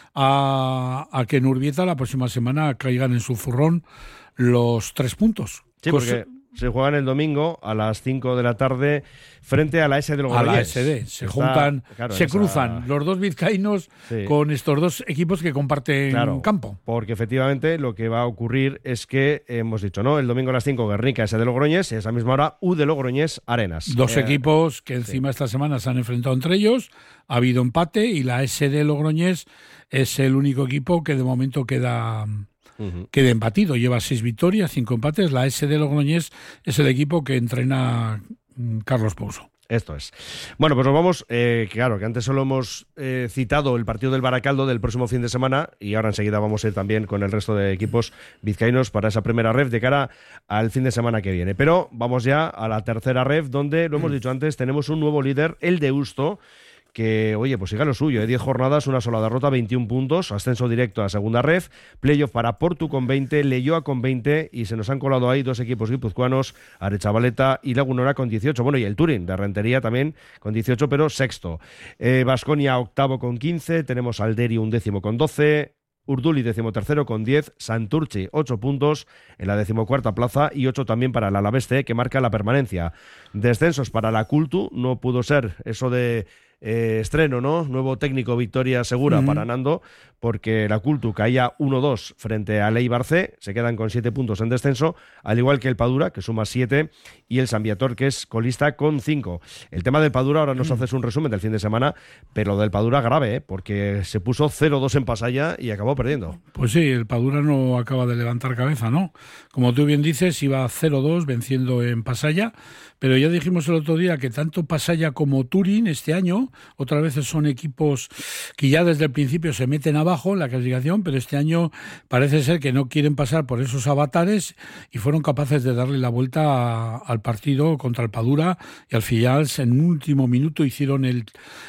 a que en Urbieta la próxima semana caigan en su zurrón los 3 puntos. Sí, porque se juegan el domingo a las 5 de la tarde frente a la SD de Logroñés. A la SD, se juntan, se cruzan los dos vizcaínos con estos dos equipos que comparten campo. Porque efectivamente lo que va a ocurrir es que, hemos dicho, ¿no? El domingo a las 5 Guernica, SD de Logroñés, y a esa misma hora U de Logroñés, Arenas. Dos equipos que encima esta semana se han enfrentado entre ellos, ha habido empate, y la SD Logroñés es el único equipo que de momento queda empatido, lleva 6 victorias, 5 empates. La SD Logroñés es el equipo que entrena Carlos Pouso. Esto es. Bueno, pues nos vamos, claro, que antes solo hemos citado el partido del Baracaldo del próximo fin de semana, y ahora enseguida vamos a ir también con el resto de equipos vizcaínos para esa primera ref de cara al fin de semana que viene. Pero vamos ya a la tercera ref, donde, lo hemos dicho antes, tenemos un nuevo líder, el Deusto, que, oye, pues siga lo suyo, 10 jornadas, una sola derrota, 21 puntos, ascenso directo a segunda ref, playoff para Portu con 20, Leioa con 20, y se nos han colado ahí 2 equipos guipuzcoanos, Aretxabaleta y Lagunora con 18, bueno, y el Turín de Rentería también con 18, pero sexto. Baskonia octavo con 15, tenemos Alderi 11º con 12, Urduli 13º con 10, Santurchi 8 puntos en la 14ª plaza, y 8 también para el Alavés C, que marca la permanencia. Descensos para la Cultu, no pudo ser eso de estreno, ¿no? Nuevo técnico, victoria segura para Nando, porque la Cultu caía 1-2 frente al Eibar C, se quedan con 7 puntos en descenso, al igual que el Padura, que suma 7, y el San Viator, que es colista con 5. El tema del Padura, ahora nos haces un resumen del fin de semana, pero lo del Padura grave, porque se puso 0-2 en Pasaya y acabó perdiendo. Pues sí, el Padura no acaba de levantar cabeza, ¿no? Como tú bien dices, iba 0-2 venciendo en Pasaya, pero ya dijimos el otro día que tanto Pasaya como Turín este año otras veces son equipos que ya desde el principio se meten abajo en la clasificación, pero este año parece ser que no quieren pasar por esos avatares y fueron capaces de darle la vuelta al partido contra el Padura y al final en un último minuto hicieron el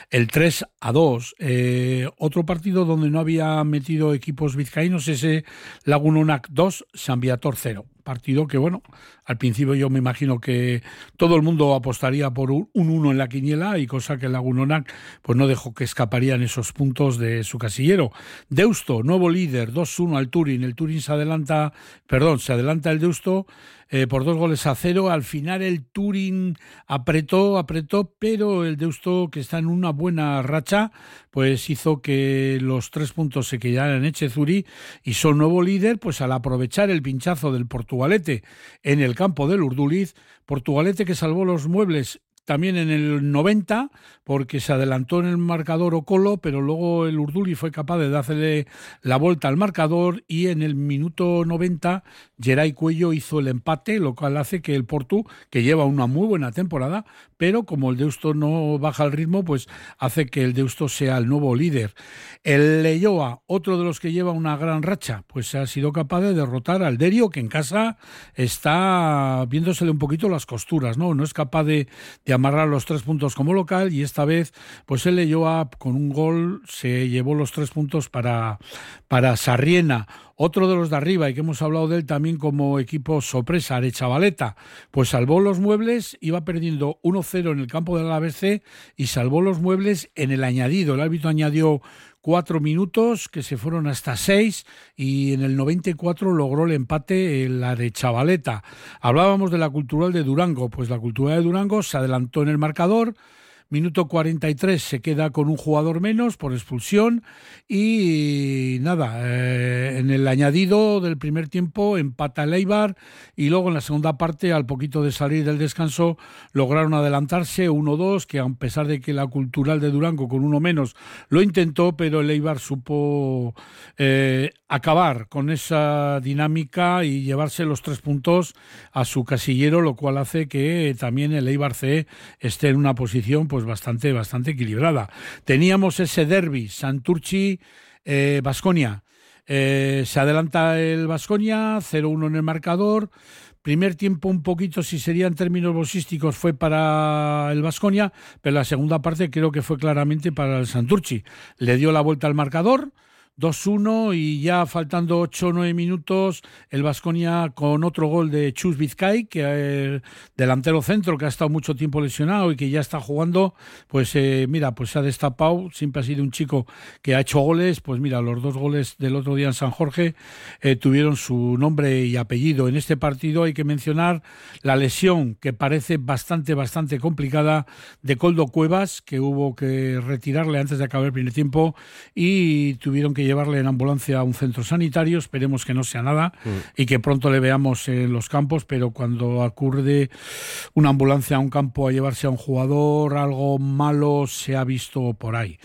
3-2. Otro partido donde no había metido equipos vizcaínos, ese Lagunonac 2, San Viator 0. Partido que, bueno, al principio yo me imagino que todo el mundo apostaría por un 1 en la quiniela y cosa que el Lagunonac pues no dejó que escaparían esos puntos de su casillero. Deusto, nuevo líder, 2-1 al Turín. El Turín se adelanta el Deusto por 2-0. Al final el Turín apretó, pero el Deusto, que está en una buena racha, pues hizo que los 3 puntos se quedaran en Echezuri y son nuevo líder, pues al aprovechar el pinchazo del Portugalete en el campo del Urduliz. Portugalete que salvó los muebles también en el 90, porque se adelantó en el marcador Ocolo, pero luego el Urduliz fue capaz de darle la vuelta al marcador y en el minuto 90 Geray Cuello hizo el empate, lo cual hace que el Portu, que lleva una muy buena temporada, pero como el Deusto no baja el ritmo, pues hace que el Deusto sea el nuevo líder. El Leioa, otro de los que lleva una gran racha, pues ha sido capaz de derrotar al Derio, que en casa está viéndosele un poquito las costuras, ¿no? No es capaz de amarrar los 3 puntos como local y esta vez pues el Leioa con un gol se llevó los 3 puntos para Sarriena. Otro de los de arriba y que hemos hablado de él también como equipo sorpresa, Arechavaleta, pues salvó los muebles, iba perdiendo 1-0 en el campo del Alavés C y salvó los muebles en el añadido. El árbitro añadió 4 minutos que se fueron hasta 6 y en el 94 logró el empate el Arechavaleta. Hablábamos de la Cultural de Durango, pues la Cultural de Durango se adelantó en el marcador. Minuto 43 se queda con un jugador menos por expulsión y nada, en el añadido del primer tiempo empata el Eibar y luego en la segunda parte, al poquito de salir del descanso, lograron adelantarse 1-2, que a pesar de que la Cultural de Durango con uno menos lo intentó, pero el Eibar supo acabar con esa dinámica y llevarse los 3 puntos a su casillero, lo cual hace que también el Eibar C esté en una posición pues bastante equilibrada. Teníamos ese derbi, Santurtzi-Baskonia. Se adelanta el Baskonia, 0-1 en el marcador. Primer tiempo un poquito, si sería en términos bolsísticos, fue para el Baskonia, pero la segunda parte creo que fue claramente para el Santurtzi. Le dio la vuelta al marcador, 2-1 y ya faltando 8 o 9 minutos el Baskonia con otro gol de Chus Vizcay, que delantero centro que ha estado mucho tiempo lesionado y que ya está jugando, pues se ha destapado, siempre ha sido un chico que ha hecho goles, pues mira, los 2 goles del otro día en San Jorge tuvieron su nombre y apellido. En este partido hay que mencionar la lesión que parece bastante complicada de Koldo Cuevas, que hubo que retirarle antes de acabar el primer tiempo y tuvieron que llevarle en ambulancia a un centro sanitario. Esperemos que no sea nada y que pronto le veamos en los campos, pero cuando acude una ambulancia a un campo a llevarse a un jugador, algo malo se ha visto por ahí.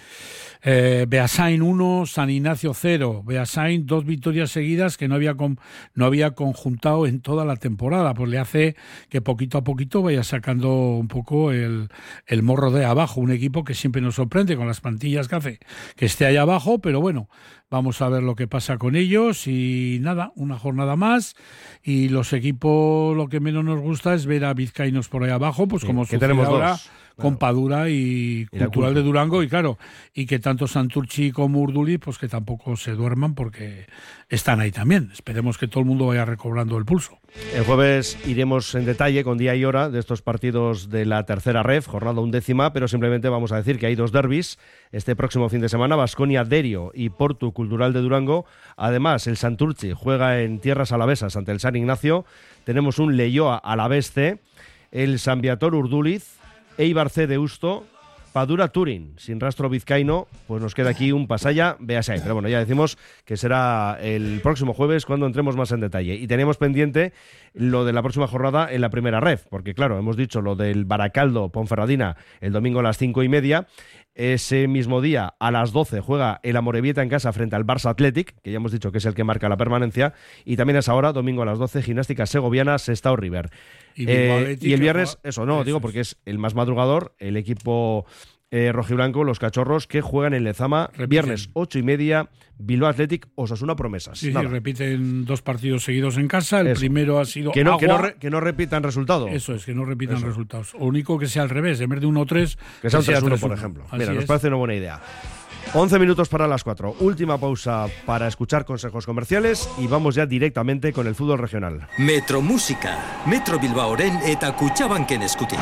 Beasain 1, San Ignacio 0. Beasain 2 victorias seguidas que no había conjuntado en toda la temporada, pues le hace que poquito a poquito vaya sacando un poco el morro de abajo, un equipo que siempre nos sorprende con las plantillas que hace, que esté ahí abajo, pero bueno, vamos a ver lo que pasa con ellos y nada, una jornada más y los equipos lo que menos nos gusta es ver a vizcaínos por ahí abajo, pues como sucede tenemos ahora dos. Con Padura y Cultural de Durango y claro, y que tanto Santurtzi como Urduliz pues que tampoco se duerman porque están ahí también. Esperemos que todo el mundo vaya recobrando el pulso. El jueves iremos en detalle con día y hora de estos partidos de la tercera ref, jornada 11ª, pero simplemente vamos a decir que hay 2 derbis este próximo fin de semana, Baskonia Derio y Portu Cultural de Durango. Además, el Santurtzi juega en tierras alavesas ante el San Ignacio. Tenemos un Leioa Alavés C, el San Viator Urduliz, Eibar C Deusto, Padura Turín, sin rastro vizcaíno, pues nos queda aquí un Pasaya Beasain. Pero bueno, ya decimos que será el próximo jueves cuando entremos más en detalle. Y tenemos pendiente lo de la próxima jornada en la primera ref, porque claro, hemos dicho lo del Baracaldo Ponferradina el domingo a las 5:30. Ese mismo día, a las 12, juega el Amorebieta en casa frente al Barça Athletic, que ya hemos dicho que es el que marca la permanencia. Y también es ahora, domingo a las 12, Gimnástica Segoviana, Sestao River. Y el viernes, digo porque es el más madrugador, el equipo rojiblanco, los cachorros, que juegan en Lezama, viernes 8:30, Bilbao Athletic, Osasuna Promesas. Sí, repiten 2 partidos seguidos en casa. El primero ha sido que no repitan resultados. Eso es, que no repitan resultados. Lo único que sea al revés, en vez de 1-3, que sea un 3-1, por ejemplo. Mira, nos parece una buena idea. 11 minutos para las 4. Última pausa para escuchar consejos comerciales y vamos ya directamente con el fútbol regional. Metro Música, Metro Bilbaoren eta Kutxabanken eskutik.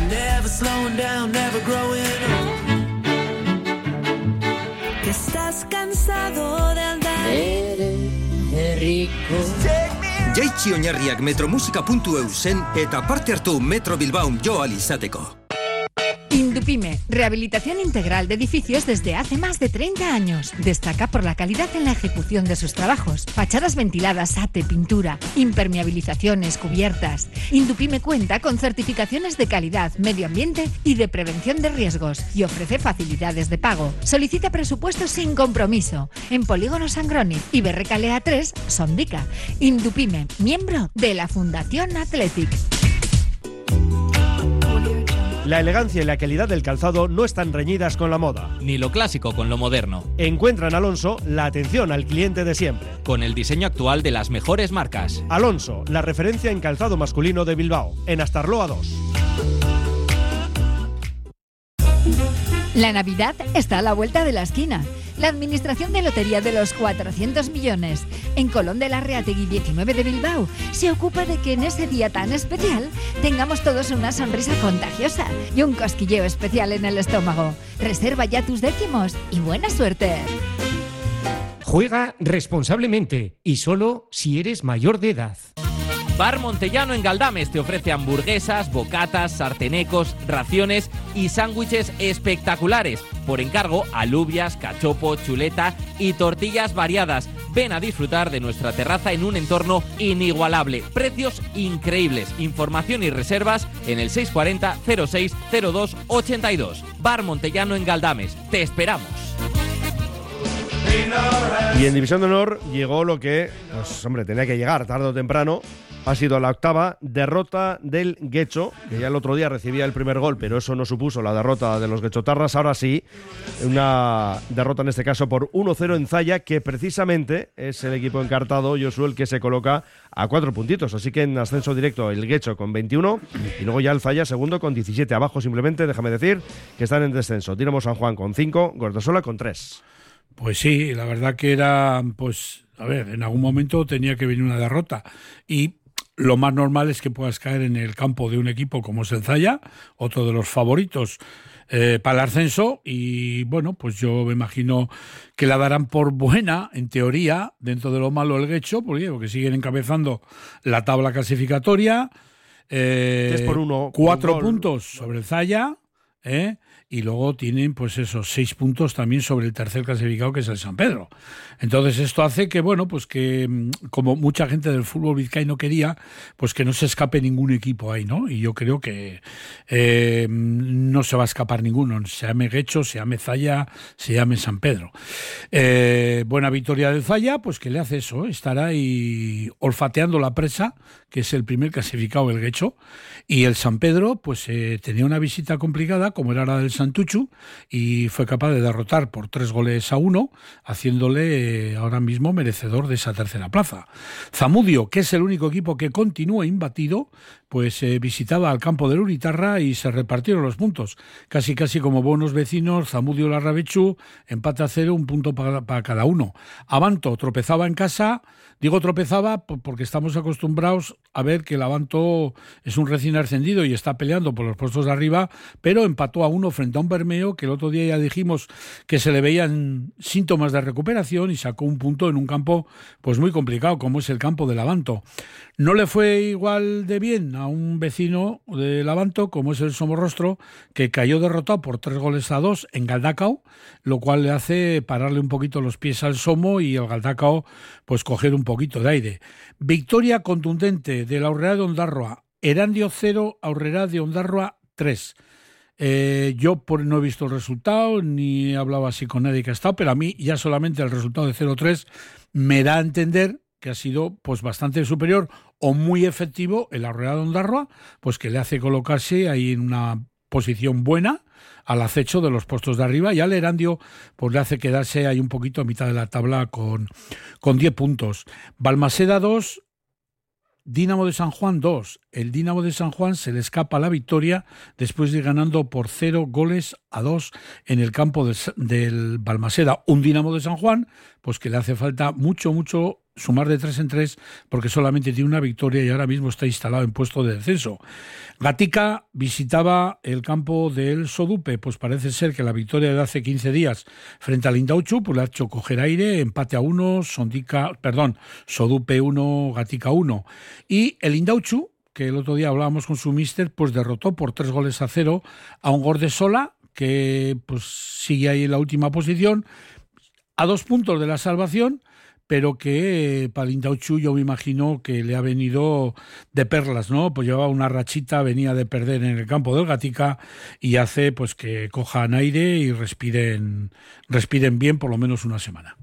Estás cansado de andar. Eres rico. Jaitsi oinarriak metromusika.eusen eta parte hartu Metro Bilbao jo alizateko. Indupime, rehabilitación integral de edificios desde hace más de 30 años. Destaca por la calidad en la ejecución de sus trabajos. Fachadas ventiladas, ate, pintura, impermeabilizaciones, cubiertas. Indupime cuenta con certificaciones de calidad, medio ambiente y de prevención de riesgos y ofrece facilidades de pago. Solicita presupuestos sin compromiso en Polígono Sangroni y Berrecalea 3, Sondica. Indupime, miembro de la Fundación Athletic. La elegancia y la calidad del calzado no están reñidas con la moda. Ni lo clásico con lo moderno. Encuentra en Alonso la atención al cliente de siempre. Con el diseño actual de las mejores marcas. Alonso, la referencia en calzado masculino de Bilbao, en Astarloa 2. La Navidad está a la vuelta de la esquina. La Administración de Lotería de los 400 millones en Colón de la Reategui 19 de Bilbao se ocupa de que en ese día tan especial tengamos todos una sonrisa contagiosa y un cosquilleo especial en el estómago. Reserva ya tus décimos y buena suerte. Juega responsablemente y solo si eres mayor de edad. Bar Montellano en Galdames te ofrece hamburguesas, bocatas, sartenecos, raciones y sándwiches espectaculares. Por encargo, alubias, cachopo, chuleta y tortillas variadas. Ven a disfrutar de nuestra terraza en un entorno inigualable. Precios increíbles. Información y reservas en el 640 06 02 82. Bar Montellano en Galdames. Te esperamos. Y en División de Honor llegó lo que, pues, hombre, tenía que llegar tarde o temprano. Ha sido la 8ª derrota del Guecho, que ya el otro día recibía el primer gol, pero eso no supuso la derrota de los guechotarras. Ahora sí, una derrota en este caso por 1-0 en Zalla, que precisamente es el equipo encartado, Josué, el que se coloca a 4 puntitos. Así que en ascenso directo el Guecho con 21 y luego ya el Zalla segundo con 17. Abajo simplemente, déjame decir, que están en descenso. Dinamo San Juan con 5, Gordosola con 3. Pues sí, la verdad que era, pues, a ver, en algún momento tenía que venir una derrota y lo más normal es que puedas caer en el campo de un equipo como es el Zalla, otro de los favoritos para el ascenso, y bueno, pues yo me imagino que la darán por buena, en teoría, dentro de lo malo el Guecho, porque siguen encabezando la tabla clasificatoria, es por 4 puntos sobre el Zalla, y luego tienen pues esos 6 puntos también sobre el tercer clasificado, que es el San Pedro. Entonces esto hace que, bueno, pues que como mucha gente del fútbol vizcaíno quería, pues que no se escape ningún equipo ahí, ¿no? Y yo creo que no se va a escapar ninguno, se llame Guecho, se llame Zalla, se llame San Pedro. Buena victoria del Zalla, pues que le hace eso, estar ahí olfateando la presa, que es el primer clasificado, el Guecho, y el San Pedro pues tenía una visita complicada, como era la del Santuchu, y fue capaz de derrotar por 3-1, haciéndole ahora mismo merecedor de esa tercera plaza. Zamudio, que es el único equipo que continúa imbatido, pues visitaba al campo del Uritarra y se repartieron los puntos. Casi como buenos vecinos, Zamudio Larrabechu, empate a 0, un punto para cada uno. Abanto tropezaba en casa. Digo tropezaba porque estamos acostumbrados a ver que el Abanto es un recién ascendido y está peleando por los puestos de arriba, pero empató a 1 frente a un Bermeo, que el otro día ya dijimos que se le veían síntomas de recuperación, y sacó un punto en un campo pues muy complicado, como es el campo del Abanto. No le fue igual de bien a un vecino del Abanto, como es el Somorrostro, que cayó derrotado por 3-2 en Galdacao, lo cual le hace pararle un poquito los pies al Somo y el Galdacao pues coger un poquito de aire. Victoria contundente de la Aurrera de Ondarroa. Erandio 0, Aurrera de Ondarroa 3. Yo no he visto el resultado, ni he hablado así con nadie que ha estado, pero a mí ya solamente el resultado de 0-3 me da a entender que ha sido pues bastante superior o muy efectivo el Aurrera de Ondarroa, pues que le hace colocarse ahí en una posición buena al acecho de los puestos de arriba, y al Erandio pues le hace quedarse ahí un poquito a mitad de la tabla con 10 puntos. Balmaseda 2, Dinamo de San Juan 2. El Dinamo de San Juan se le escapa la victoria después de ir ganando por 0-2 en el campo del Balmaseda. Un Dinamo de San Juan pues que le hace falta mucho sumar de 3 en 3 porque solamente tiene una victoria y ahora mismo está instalado en puesto de descenso. Gatica visitaba el campo del Sodupe, pues parece ser que la victoria de hace 15 días frente al Indauchu pues le ha hecho coger aire, empate a 1, Sodupe 1, Gatica 1. Y el Indauchu, que el otro día hablábamos con su míster, pues derrotó por 3-0 a un Gordesola, que pues sigue ahí en la última posición, a 2 puntos de la salvación, pero que para el Indauchu yo me imagino que le ha venido de perlas, ¿no? Pues llevaba una rachita, venía de perder en el campo del Gatica y hace pues que cojan aire y respiren bien por lo menos una semana.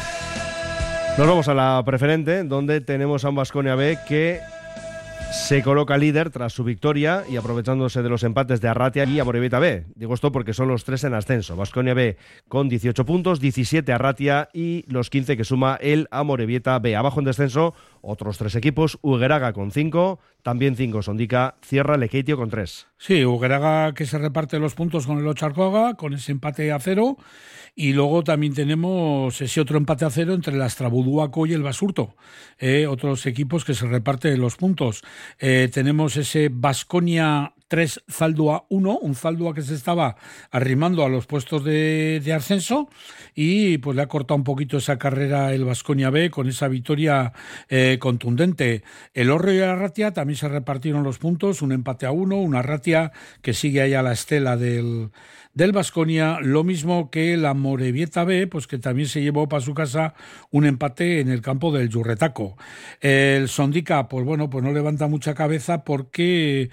Nos vamos a la preferente, donde tenemos a un Baskonia B que se coloca líder tras su victoria y aprovechándose de los empates de Arratia y Amorebieta B. Digo esto porque son los 3 en ascenso. Baskonia B con 18 puntos, 17 Arratia y los 15 que suma el Amorebieta B. Abajo en descenso, otros 3 equipos. Hugueraga con 5, también 5 Sondica, cierra Lekeitio con 3. Sí, Hugueraga que se reparte los puntos con el Ocharcoaga, con ese empate a 0. Y luego también tenemos ese otro empate a 0 entre el Astrabuduaco y el Basurto, otros equipos que se reparten los puntos. Tenemos ese Baskonia 3, Zaldua 1, un Zaldua que se estaba arrimando a los puestos de ascenso y pues le ha cortado un poquito esa carrera el Baskonia B con esa victoria contundente. El Orrio y el Arratia también se repartieron los puntos, un empate a 1, una Arratia que sigue ahí a la estela del Baskonia, lo mismo que la Amorebieta B, pues que también se llevó para su casa un empate en el campo del Yurretaco. El Sondica, pues bueno, pues no levanta mucha cabeza porque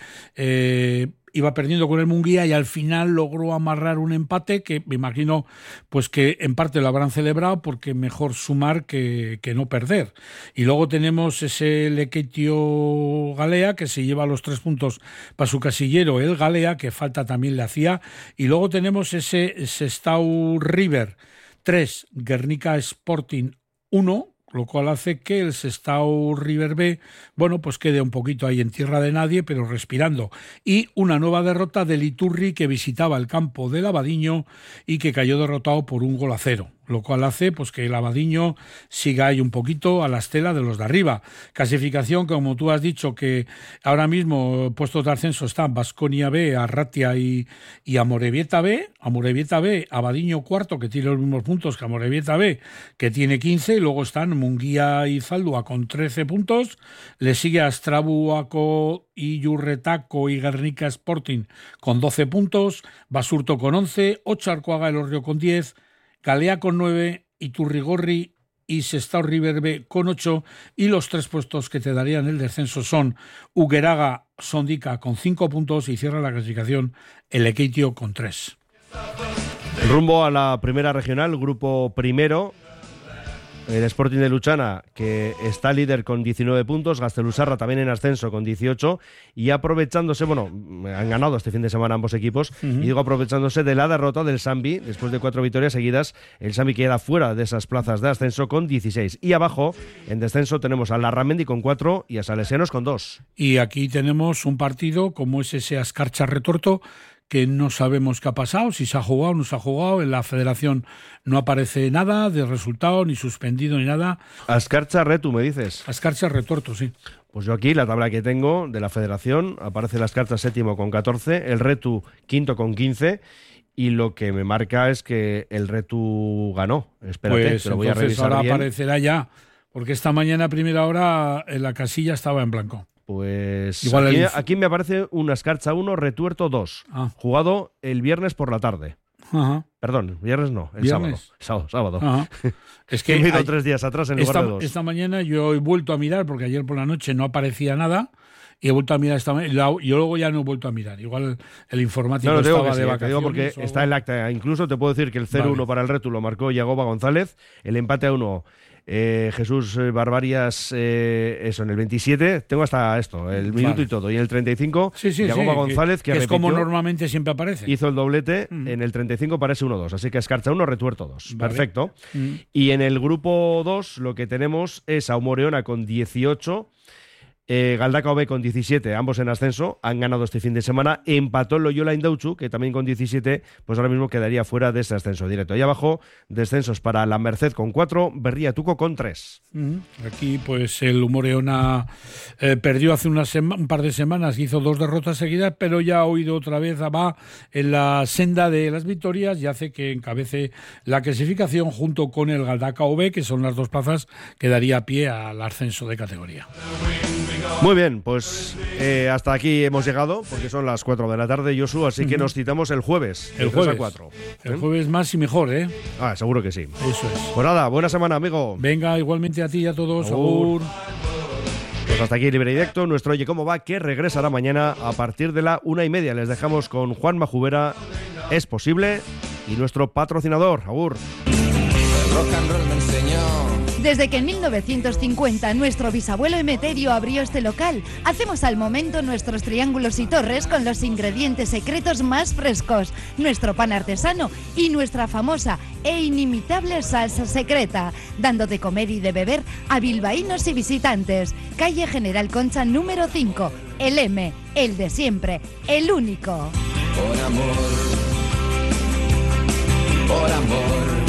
iba perdiendo con el Munguía y al final logró amarrar un empate que me imagino pues que en parte lo habrán celebrado porque mejor sumar que no perder. Y luego tenemos ese Lekeitio Galea que se lleva los 3 puntos para su casillero, el Galea, que falta también le hacía. Y luego tenemos ese Sestao River 3, Guernica Sporting 1, lo cual hace que el Sestao River B, bueno, pues quede un poquito ahí en tierra de nadie, pero respirando. Y una nueva derrota del Iturri que visitaba el campo del Abadiño y que cayó derrotado por 1-0. Lo cual hace pues que el Abadiño siga ahí un poquito a la estela de los de arriba. Clasificación, como tú has dicho, que ahora mismo puestos de ascenso están Baskonia B, Arratia y Amorebieta B. Amorebieta B, Abadiño cuarto, que tiene los mismos puntos que Amorebieta B, que tiene 15, y luego están Munguía y Zaldua con 13 puntos. Le sigue Astrabuaco y Yurretaco y Guernica Sporting con 12 puntos, Basurto con 11, Ocharcoaga el Orrio con 10, Galea con 9, Iturrigorri y Sestao River B con 8, y los 3 puestos que te darían el descenso son Hugueraga, Sondica con 5 puntos y cierra la clasificación el Lekeitio con 3. Rumbo a la primera regional, grupo primero. El Sporting de Luchana, que está líder con 19 puntos, Gaztelusarra también en ascenso con 18, y aprovechándose, bueno, han ganado este fin de semana ambos equipos, y digo aprovechándose de la derrota del Sambi, después de 4 victorias seguidas, el Sambi queda fuera de esas plazas de ascenso con 16. Y abajo, en descenso, tenemos a Larramendi con 4 y a Salesianos con 2. Y aquí tenemos un partido como es ese Ascarcha Retorto, que no sabemos qué ha pasado, si se ha jugado o no se ha jugado. En la federación no aparece nada de resultado, ni suspendido, ni nada. Ascarcha Retu, me dices. Ascarcha Retorto, sí. Pues yo aquí, la tabla que tengo de la federación, aparece el Ascarcha séptimo con 14, el Retu quinto con 15, y lo que me marca es que el Retu ganó. Espérate, pues te lo voy a revisar ahora bien. Aparecerá ya, porque esta mañana a primera hora en la casilla estaba en blanco. Pues igual aquí me aparece un Ascarcha 1, Retuerto 2, jugado el viernes por la tarde. Ajá. Perdón, viernes no, el ¿Viernes? sábado. Ajá. Es que me he ido 3 días atrás en lugar de 2. Esta mañana yo he vuelto a mirar, porque ayer por la noche no aparecía nada, y he vuelto a mirar esta mañana, y yo luego ya no he vuelto a mirar. Igual el informático estaba de vacaciones. Te digo porque está el acta. Incluso te puedo decir que el 0-1 para el Retu lo marcó Yagoba González, el empate a 1 Jesús Barbarias, eso, en el 27, tengo hasta esto, el minuto y todo, y en el 35, Yagoba González, que es repitió, como normalmente siempre aparece. Hizo el doblete, en el 35 parece 1-2, así que Escarcha 1, Retuerto 2, Vale. perfecto. Y en el grupo 2 lo que tenemos es a Moreona con 18, Galdacao B con 17, ambos en ascenso, han ganado este fin de semana, empató el Loyola Indauchu, que también con 17, pues ahora mismo quedaría fuera de ese ascenso directo. Y abajo, descensos para La Merced con 4, Berría Tuco con 3. Aquí pues el Moreona perdió hace un par de semanas, hizo 2 derrotas seguidas, pero ya ha oído otra vez, va en la senda de las victorias y hace que encabece la clasificación junto con el Galdacao B, que son las 2 plazas que daría pie al ascenso de categoría. Muy bien, pues hasta aquí hemos llegado, porque son las 4 de la tarde, Josu, así que nos citamos el jueves. El jueves. 3 a 4. El jueves más y mejor, ¿eh? Ah, seguro que sí. Eso es. Pues nada, buena semana, amigo. Venga, igualmente a ti y a todos. Agur. Pues hasta aquí Libre Directo, nuestro Oye Cómo Va, que regresará mañana a partir de la 1:30. Les dejamos con Juan Majubera, Es Posible, y nuestro patrocinador, Agur. El rock and roll me enseñó. Desde que en 1950 nuestro bisabuelo Emeterio abrió este local, hacemos al momento nuestros triángulos y torres con los ingredientes secretos más frescos, nuestro pan artesano y nuestra famosa e inimitable salsa secreta, dando de comer y de beber a bilbaínos y visitantes. Calle General Concha número 5, el M, el de siempre, el único. Por amor, por amor.